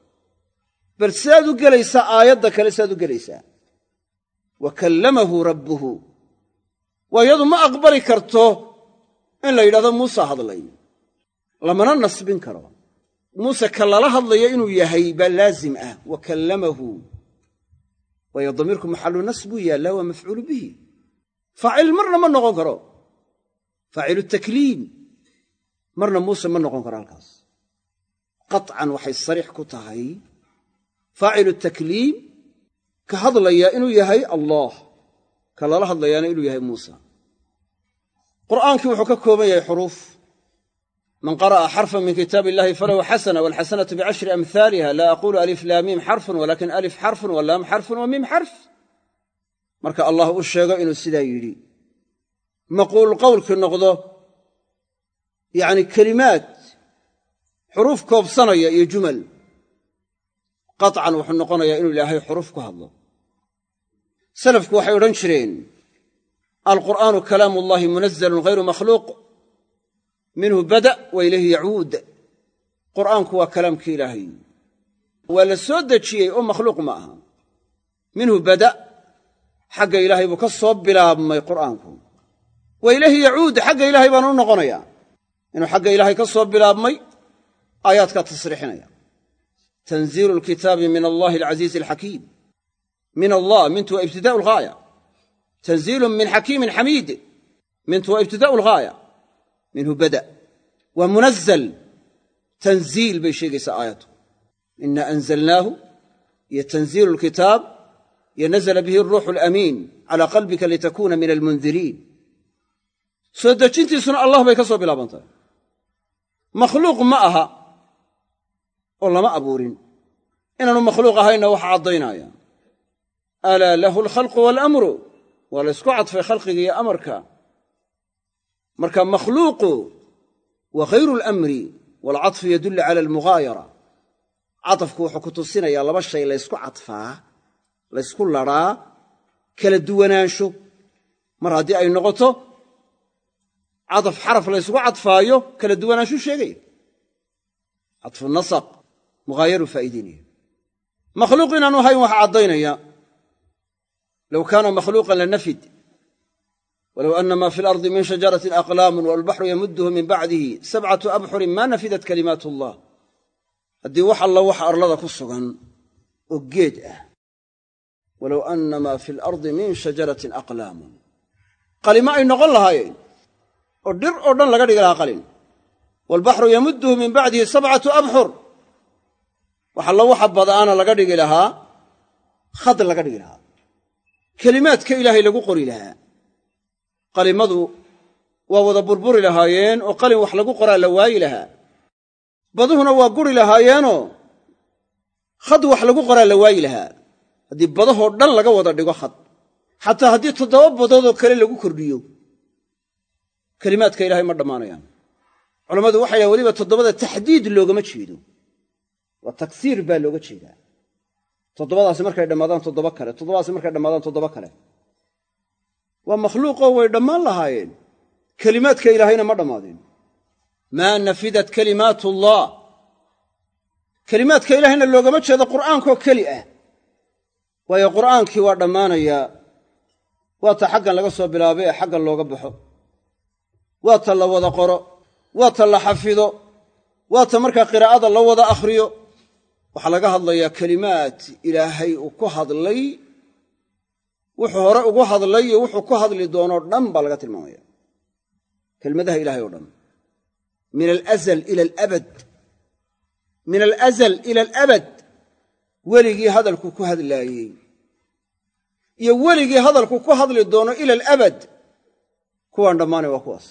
bal sidaad u gelaysaa aayadda kale sidaad u gelaysaa wa kallamahu rabbuhu waa iyadu ma aqbali karto in la yidhahdo muusa hadlay lamana nasbin karo muuse ka lala hadlaya inuu yahay baa laazim ah wa kallamahu waayo damiirku maxallu nasbuu yaallaa waa mafcuulu bihi faacil marna ma noqon karo faacilu takliim marna muuse ma noqon karo halkaas qaطcan waxay sariix ku tahay faacilu takliim ka hadlaya inuu yahay allah ka lala hadlayaana inuu yahay muusa qur'aankii wuxuu ka kooban yahay xuruuf man qara'a xarfan min kitaab illahi falahu xasana walxasanatu bicashri amhaaliha laa aquulu alif laa miim xarfun walakin alif xarfun walaam xarfun wa miim xarf marka allah u sheego inuu sidaa yidhi maquul qowlkii noqdo yacni kelimaad xuruuf koobsanaya iyo jumal qaطcan wuxuu noqonayaa inuu ilaahay xuruuf ku hadlo salafku waxay odhan jireen alqur'aanu kalaamu ullahi munazalun hayru makhluuq minhu bada' wa ilayhi yacuud qur'aanku waa kalaamkii ilaahay waa la soo dejiyey oo makhluuq ma aha minhu bada' xagga ilaahay buu ka soo bilaabmay qur'aanku wa ilayhi yacuud xagga ilaahay baanu u noqonayaa inuu xagga ilaahay ka soo bilaabmay aayaadkaa tasriixinaya tanziilu lkitaabi min allahi alcasiizi alxakiim min allah mintu waa ibtidaa'u alghaaya tanziilun min xakiimin xamiid mintu waa ibtidaa'u alghaaya minhu bada' waa munazal tanziil bay sheegaysaa aayaddu ina anzalnaahu iyo tanziilu lkitaab iyo nazla bihi aruuxu alamiin calaa qalbika litakuuna min almundiriin soo dejintiisuna allah bay ka soo bilaabantahay makhluuq ma aha oo lama abuurin inaanu makhluuq ahaynna waxa caddaynaya alaa lahu alkhalqu waalamru waa la ysku cadfay khalqiga iyo amarka marka makhluuqu wa ghayru al-amri wal-'atfu yadullu 'ala al-mughaayara catafku wuxuu ku tusinayaa laba shay la isku cadfaa la isku laraa kala duwanaansho mar haddii ay noqoto cadaf xaraf la isugu cadfaayo kala duwanaanshu sheegaya cadfu nasaq mughaayaru faa'iidaynaya makhluuq inaanu ahayn waxa caddaynaya low kaana makhluuqan lanafid walow ana maa fi alardi min shajaratin aqlaamun walbaxru yamudduhu min bacdihi 7 abxurin ma nafidat kalimaat allah haddii wax alla waxa arlada ku sugan oo geed ah walow ana maa fi alardi min shajaratin aqlaamun qalimo ay noqon lahaayeen oo dhir oo dhan laga dhigi lahaa qalin walbaxru yamudduhu min bacdihi 7 abxur wax alla waxa badaana laga dhigi lahaa khad laga dhigi lahaa kelimaadka ilaahay lagu qori lahaa qalimadu waa wada burburi lahaayeen oo qalin wax lagu qoraa la waayi lahaa baduhuna waa guri lahaayeenoo khad wax lagu qoraa la waayi lahaa haddii badahoo dhan laga wada dhigo khad xataa haddii 7 badoodoo kale lagu kordhiyo kelimaadka ilaahay ma dhammaanayaan culammadu waxay dhahen weliba 7da taxdiid loogama jeedo waa taksiir baa looga jeedaa 7daasi markay dhammaadaan 7 kale 7daasi markay dhammaadaan 7 kale waa makhluuqoo way dhammaan lahaayeen kelimaadka ilaahayna ma dhammaadeen maa nafidat kalimaatullah kelimaadka ilaahayna loogama jeedo qur'aankoo keli ah waayo qur'aankii waa dhammaanayaa waa ta xaggan laga soo bilaabay ee xaggan looga baxo waa ta la wada qoro waa ta la xafido waa ta markaa qiraa'ada la wada akhriyo waxaa laga hadlayaa kelimaad ilaahay uu ku hadlay wuxuu hore ugu hadlay iyo wuxuu ku hadli doonoo dhan baa laga tilmaamaya kelmadaha ilaahay oo dhan min alazal ila alabad min alazal ila alabad weligii hadalku ku hadlaayey iyo weligii hadalku ku hadli doono ila alabad kuwaan dhammaanay waa kuwaas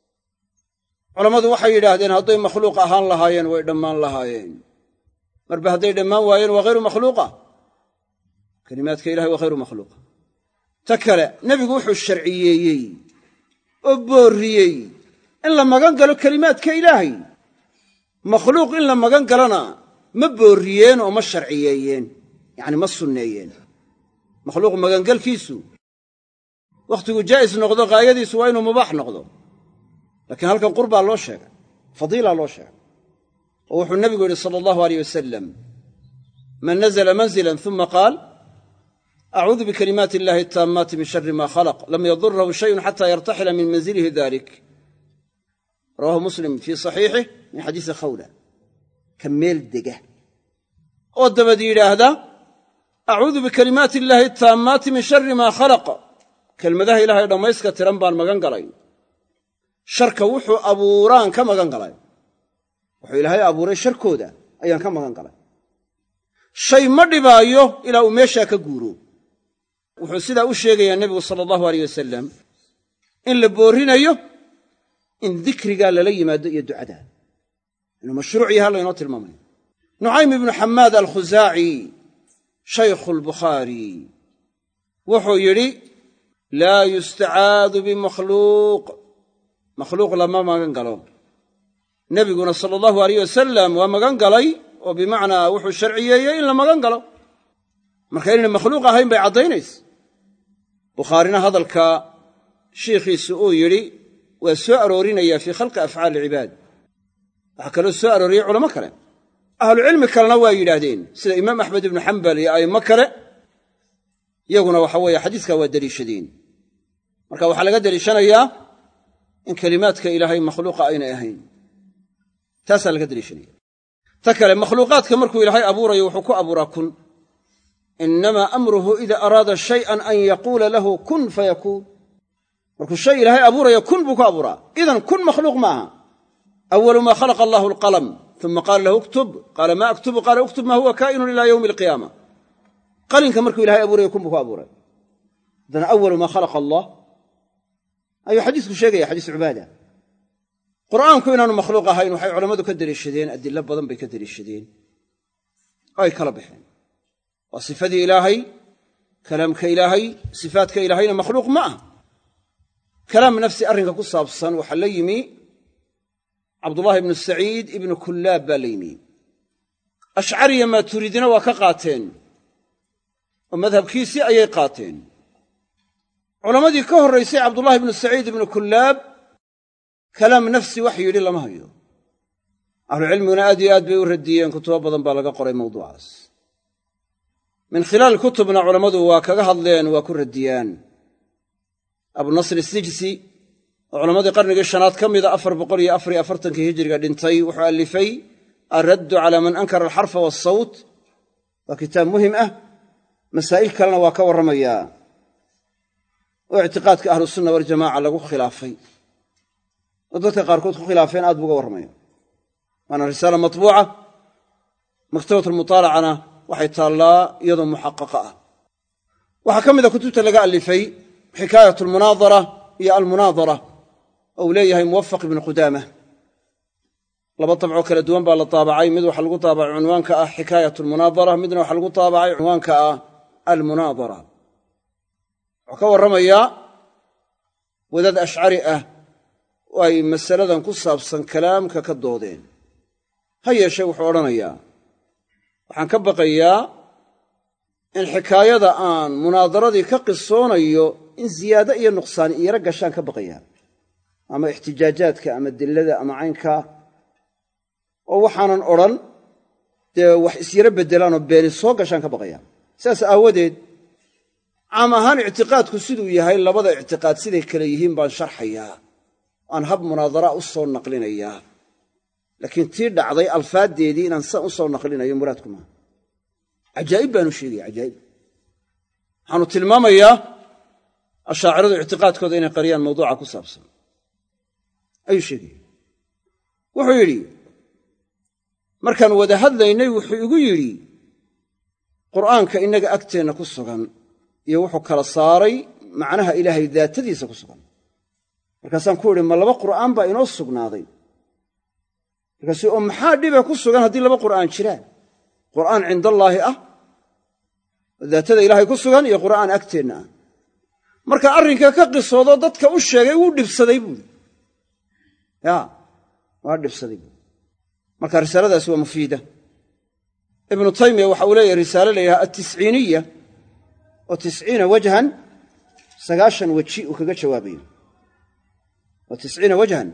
culammadu waxay yidhaahdeen hadday makhluuq ahaan lahaayeen way dhammaan lahaayeen marba hadday dhammaan waayeen waa hayru makhluuqa kelimaadka ilahay waa hayru makhluuqa ta kale nebigu wuxuu sharciyeeyey oo boorriyey in la magan galo kelimaadka ilaahay makhluuq in la magan galana ma boorriyeen oo ma sharciyeeyeen yacni ma sunneeyeen makhluuq magangalkiisu wakhtigu jaa'is noqdo gaayadiisu waa inuu mubaax noqdo laakiin halkan qurbaa loo sheegay fadiilaa loo sheegay oo wuxuu nebigu yidhi sala allahu alayh wasalam man nazla manzilan uma qaal acuudu bikalimaati illahi ataammaati min shari ma khalaq lam yadurahu shayun xata yartaxila min manzilihi dalik rawahu muslim fii saxiixih min xadiisi khawla ka meel dega oo dabad yidhaahda acuudu bikalimaati illaahi ataammaati min shari maa khalaq kelmadaha ilaahay dhammayska tiran baan magan galay sharka wuxuu abuuraan ka magan galay wuxuu ilaahay abuuray sharkooda ayaan ka magan galay shay ma dhibaayo ilaa uu meeshaa ka guuro wuxuu sidaa u sheegayaa nebigu sala allahu alayh wasalam in la boorrinayo in dikrigaa lala yimaado iyo ducada inuu mashruuc yaha laynoo tilmaamayo nucaym ibnu xamaad alkhusaaci shaykhu albukhaari wuxuu yidhi laa yustacaadu bimakhluuq makhluuq lama magan galo nebiguna sala allahu alayh wasalam waa magan galay oo bimacnaa wuxuu sharciyeeyey in la magan galo marka inayna makhluuq ahayn bay caddaynaysa bukhaarina hadalka shiikhiisu uu yidhi waa soo aroorinayaa fii khalqi afcaali ilcibaad waxaa kaloo soo arooriyey culamo kale ahlucilmi kalena waa yidhaahdeen sida imaam axmed ibnu xambal iyo a'immo kale iyaguna waxa weeye xadiiskaa waa deliishadeen marka waxaa laga deliishanayaa in kelimaadka ilaahay makhluuqa aynay ahayn taasaa laga deliishanaya ta kale makhluuqaadka markuu ilaahay abuurayo wuxuu ku abuuraa kun innamaa amruhu ida araada shay'an an yaquula lahu kun fayakuun markuu shay ilaahay abuurayo kun buu ku abuuraa idan kun makhluuq maaha awalu maa khalaqa allahu alqalam uma qaala lahu uktub qaala maa aktubu qaala uktub maa huwa kaa'inun ilaa yowmi alqiyaama qalinka markuu ilahay abuurayo kun buu ku abuuray haddana awalu maa khalaqa allah ayuu xadiisku sheegaya xadiis cubaada qur'aanku inaanu makhluuq ahayn waxay culammadu ka deliishadeen adilo badan bay ka deliishadeen oo ay kala baxeen waa sifadii ilaahay kalaamka ilaahay sifaadka ilaahayna makhluuq ma ah kalaam nafsi arrinka ku saabsan waxaa la yimi cabdullaahi ibnu saciid ibnu kullaab baa la yimi ashcariya maaturidina waa ka qaateen oo madhabkiisii ayay qaateen culammadii ka horraysay cabdullaahi ibnu saciid ibnu kullaab kalaam nafsi wax yidhi lama hayo ahlucilmiguna aad iyo aad bay u radiyeen kutubo badan baa laga qoray mawduucaas min khilaal kutubna culammadu waa kaga hadleen waa ku radiyaan abunasr isijsi oo culammadii qarnigii shanaad ka mida 444 hijriga dhintay wuxuu allifay alraddu calaa man ankara alxarfa waasawt waa kitaab muhim ah masaa'il kalena waa ka warramayaa oo ictiqaadka ahlusunna waljamaca lagu khilaafay oo dadka qaarkood ku khilaafeen aad buu uga warramaya waana risaala matbuuca maktabatulmutaalacana waxay taallaa iyadoo muxaqaqa ah waxaa ka mida kutubta laga allifay xikaayat almunaadara iyo almunaadara oo uu leeyahay muwafaq ibnu qudaama laba dabcoo kala duwan baa la taabacay mid waxaa lagu taabacay cunwaanka ah xikaayat almunaadara midna waxaa lagu taabacay cunwaanka ah almunaadara wuxuu ka warramayaa wadaad ashcari ah oo ay masaladan ku saabsan kalaamka ka doodeen ha yeeshee wuxuu odhanayaa waxaan ka baqayaa in xikaayada aan munaadaradii ka qisoonayo in ziyaado iyo nuqsaani iyaro gashaan ka baqayaa ama ixtijaajaadka ama dillada ama caynkaa oo waxaanan odhan dee wax isyaro beddelaanoo beeni soo gashaan ka baqayaa sidaas aawadeed caam ahaan ictiqaadku siduu yahay labada ictiqaad siday kale yihiin baan sharxayaa aan hab munaadara u soo naqlinayaa laakiin tii dhacday alfaaddeedii inaan san u soo naqlinayo muraadku maaha cajaa'ib baanu sheegaya cajaa'ib waxaanu tilmaamayaa ashaaciradu ictiqaadkooda inay qariyaan mawduuca ku saabsan ayuu sheegaya wuxuu yidhi markaan wada hadlaynay wuxuu igu yidhi qur'aanka innaga agteenna ku sugan iyo wuxuu kala saaray macnaha ilaahay daatadiisa ku sugan markaasaan ku idhi ma laba qur'aan baa inoo sugnaaday markaasuu oo maxaa dhibe ku sugan haddii laba qur'aan jiraan qur'aan cindallaahi ah oo daatada ilaahay ku sugan iyo qur'aan agteenna ah marka arrinka ka qisoodo dadka u sheegay wuu dhibsaday buuri waa dhibsaday buuri marka risaaladaasi waa mufiida ibnu taymiya waxa uu leeyahay risaale la yidhaha altisciiniya oo 90 wajhan 90 weji uu kaga jawaabayo oo 90 wajhan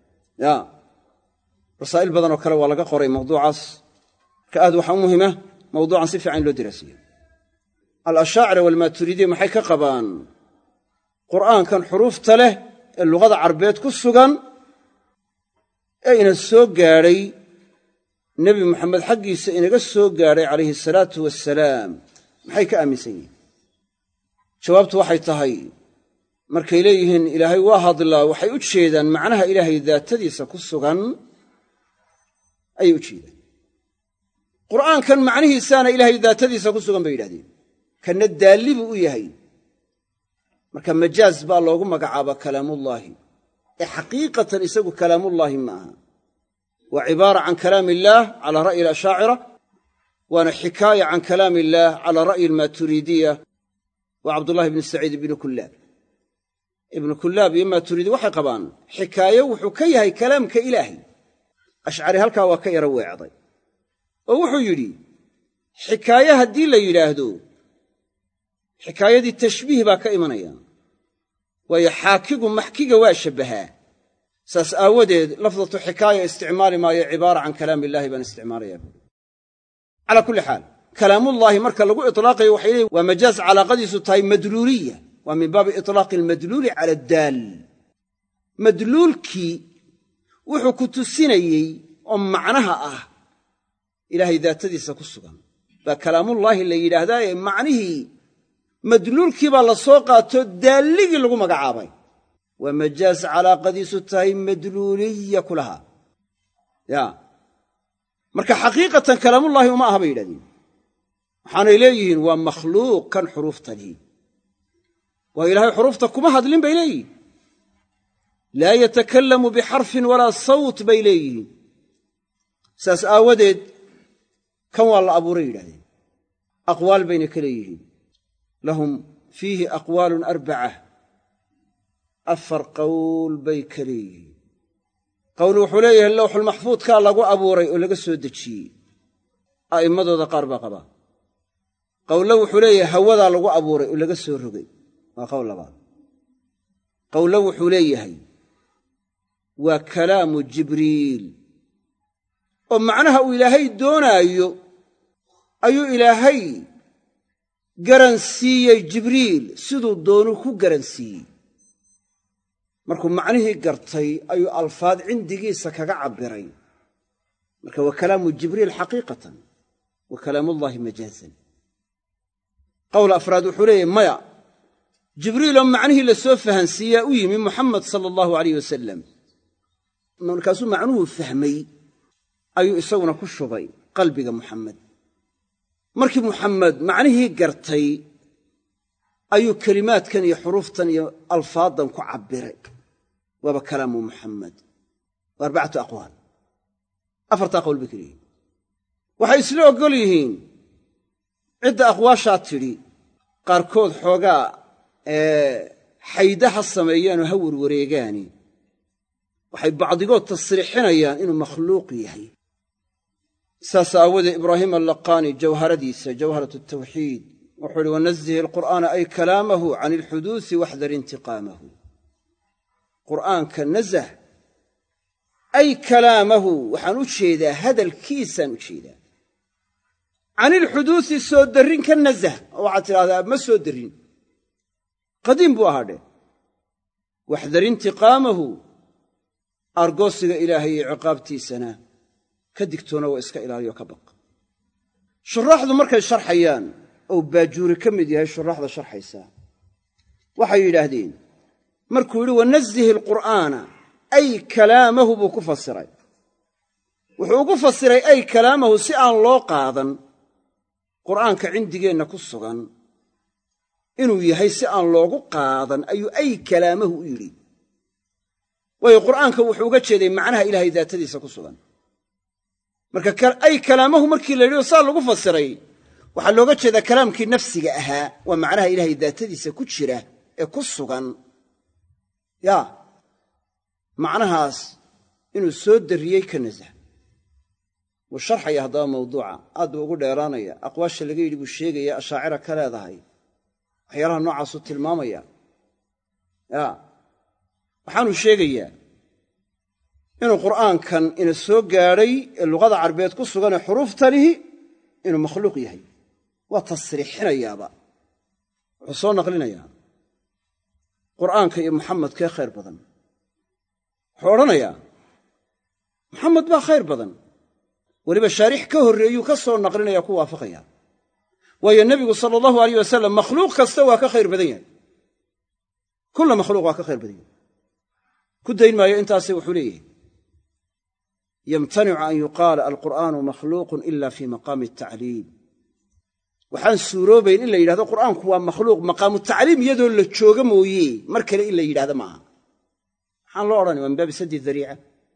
rasaa'il badan oo kale waa laga qoray mawduucaas marka aad waxaa u muhima mawduucan si fiican in loo diraasiyo al-ashaacira waalmaaturidiya maxay ka qabaan qur'aankan xuruufta leh ee luqada carbeed ku sugan ee ina soo gaadhay nebi moxamed xaggiisa inaga soo gaadhay calayhi asalaatu wassalaam maxay ka aaminsan yihiin jawaabtu waxay tahay markay leeyihiin ilaahay waa hadlaa waxay u jeedaan macnaha ilaahay daatadiisa ku sugan ayay u jeedaan qur'aankan macnihiisaana ilaahay daatadiisa ku sugan bay yidhahdeen kanna daalli buu u yahay marka majaaz baa loogu magacaabaa kalaamullaahi ee xaqiiqatan isagu kalaamullaahi ma aha waa cibaara can kalaami illaah calaa ra'yi alashaacira waana xikaaya can kalaami illaah calaa ra'yi almaaturiidiya waa cabdullahi ibnu saciid ibnu kullaab ibnu kullaab iyo maaturiidi waxay qabaan xikaayo wuxuu ka yahay kalaamka ilaahay ashcari halkaa waa ka yaro weecday oo wuxuu yidhi xikaaye haddii la yidhaahdo xikaayadii tashbiih baa ka imanaya waayo xaakigu maxkiga waa shabbahaa saas aawadeed lafdatu xikaaya isticmaali maayo cibaara can kalaami illaahi baan isticmaalayaa buuri calaa kulli xaal kalaamullaahi marka lagu itlaaqayo waxay leeyiin waa majaaz calaaqadiisu tahay madluuliya waa min baabi itlaaqi almadluuli cala addaal madluulkii wuxuu ku tusinayey oo macnaha ah ilaahay daatadiisa ku sugan baa kalaamullaahi la yidhaahdaaye macnihii madluulkii baa la soo qaato daalligii lagu magacaabay waa majaaz calaaqadiisu tahay madluuliya ku lahaa marka xaqiiqatan kalaamullaahi uma aha bay yidhahdeen waxaanay leeyihiin waa makhluuq kan xuruufta lihi waa ilaahay xuruufta kuma hadlin bay leeyihiin laa yatakallamu bixarfin walaa sawt bay leeyihiin saas aawadeed kan waa la abuuray yidhahdeen aqwaal bayna ka leeyihiin lahum fiihi aqwaalun arbaca afar qowl bay ka leeyihiin qowl wuxuu leeyahay lawxulmaxfuudkaa lagu abuuray oo laga soo dejiyey a'immadooda qaar baa qabaa qowllo wuxuu leeyahay hawadaa lagu abuuray oo laga soo rogay waa qowl labaad qowllo wuxuu leeyahay waa kalaamu jibriil oo macnaha uu ilaahay doonaayo ayuu ilaahay garansiiyey jibriil siduu doonuu ku garansiiyey markuu macnihii gartay ayuu alfaad cindigiisa kaga cabbiray marka waa kalaamu jibriil xaqiiqatan wa kalaamullaahi majaazan qowl afraad wuxuu leeyahy maya jibriiloo macnihii la soo fahansiiyaa u yimi muxamed sala allahu alayh wasalam markaasuu macnuhuu fahmay ayuu isaguna ku shubay qalbiga muxamed markii muxamed macnihii gartay ayuu kelimaadkan iyo xuruuftan iyo alfaadan ku cabbiray waaba kalaamu muxamed waa arbacatu aqwaal afartaa qowl bay keliyihiin waxay isla oggol yihiin cidda aqwaashaa tidhi qaarkood xoogaa xayda ha sameeyaanoo ha warwareegaani waxay bacdigood tasriixinayaan inuu makhluuq yahay saas aawoodee ibraahiim allaqaani jawharadiisa jawharat altawxiid wuxuu uhi wanazih alqur'aana ay kalaamahu can alxuduusi waxdar intiqaamahu qur'aanka nazah ay kalaamahu waxaan u jeedaa hadalkiisaan u jeedaa can ilxuduusi soo darrin ka nazah oo waxaad tidhahdaa ma soo darrin qadiim buu ahaa dheh waxdar intiqaamahu argoosiga ilaahay iyo ciqaabtiisana ka digtoona waa iska ilaaliyo ka baq shuraaxdu markay sharxayaan ou baajuuri ka mid yahay shuraaxda sharxaysaa waxay yidhaahdeen markuu yidhi wanazih alqur'aana ay kalaamahu buu ku fasiray wuxuu ugu fasiray ay kalaamahu si aan loo qaadan qur'aanka cindigeenna ku sugan inuu yahay si aan loogu qaadan ayuu ay kalaamahu u yidhi waayo qur'aanka wuxuu uga jeeday macnaha ilaahay daatadiisa ku sugan marka ay kalaamahu markii la yidhi saa lagu fasiray waxaa looga jeedaa kalaamkii nafsiga ahaa waa macnaha ilaahay daatadiisa ku jira ee ku sugan yaa macnahaas inuu soo darriyey ka nasah wuu sharxaya haddaba mawduuca aad buu ugu dheeraanaya aqwaasha laga yidhi buu sheegaya ashaacira ka leedahay waxyaalaha noocaasuu tilmaamaya yaa waxaanuu sheegayaa inuu qur'aankan ina soo gaadhay ee luqada carbeed ku suganee xuruuftanihi inuu makhluuq yahay waa tasriixinayaaba wuxuu soo naqlinayaa qur'aanka iyo muxamed kee khayr badan wuxuu odhanayaa muxamed baa khayr badan weliba shaarix ka horreeyuu ka soo naqlinaya ku waafaqaya waayo nebigu sala allahu alayh wasalam makhluuq kasta waa ka khayr badan yahay kulla makhluuq waa ka khayr badan yahay ku dayn maayo intaase wuxuu leeyahay yamtanicu an yuqaala alqur'aanu makhluuqun ila fii maqaami atacliim waxaan suuroobayn in la yidhahdo qur'aanku waa makhluuq maqaamu tacliim iyadoo la jooga mooye mar kale in la yidhahdo maaha maxaan loo odhanaya waa min baabi saddi dariica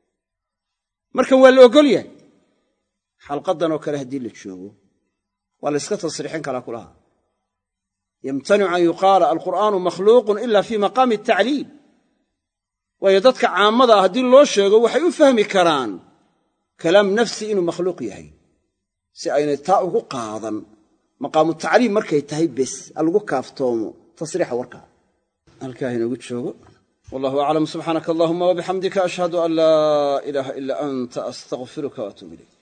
marka waa la oggol yahay xalqaddan oo kale haddii la joogo waa la yska tasriixin karaa kulaha yamtanicu an yuqaala alqur'aanu makhluuqun ila fii maqaami atacliim waayo dadka caammada ah haddii loo sheego waxay u fahmi karaan kalaam nafsi inuu makhluuq yahay si aynay taa ugu qaadan maqaamu tacliim markay tahay bes ha lagu kaaftoomo tasriixa warkaa halkaa inoogu joogo wallahu aclam subxaanaka allahuma wabixamdika ashhadu an laa ilaaha ilaa anta astaqfiruka waatuub ilayk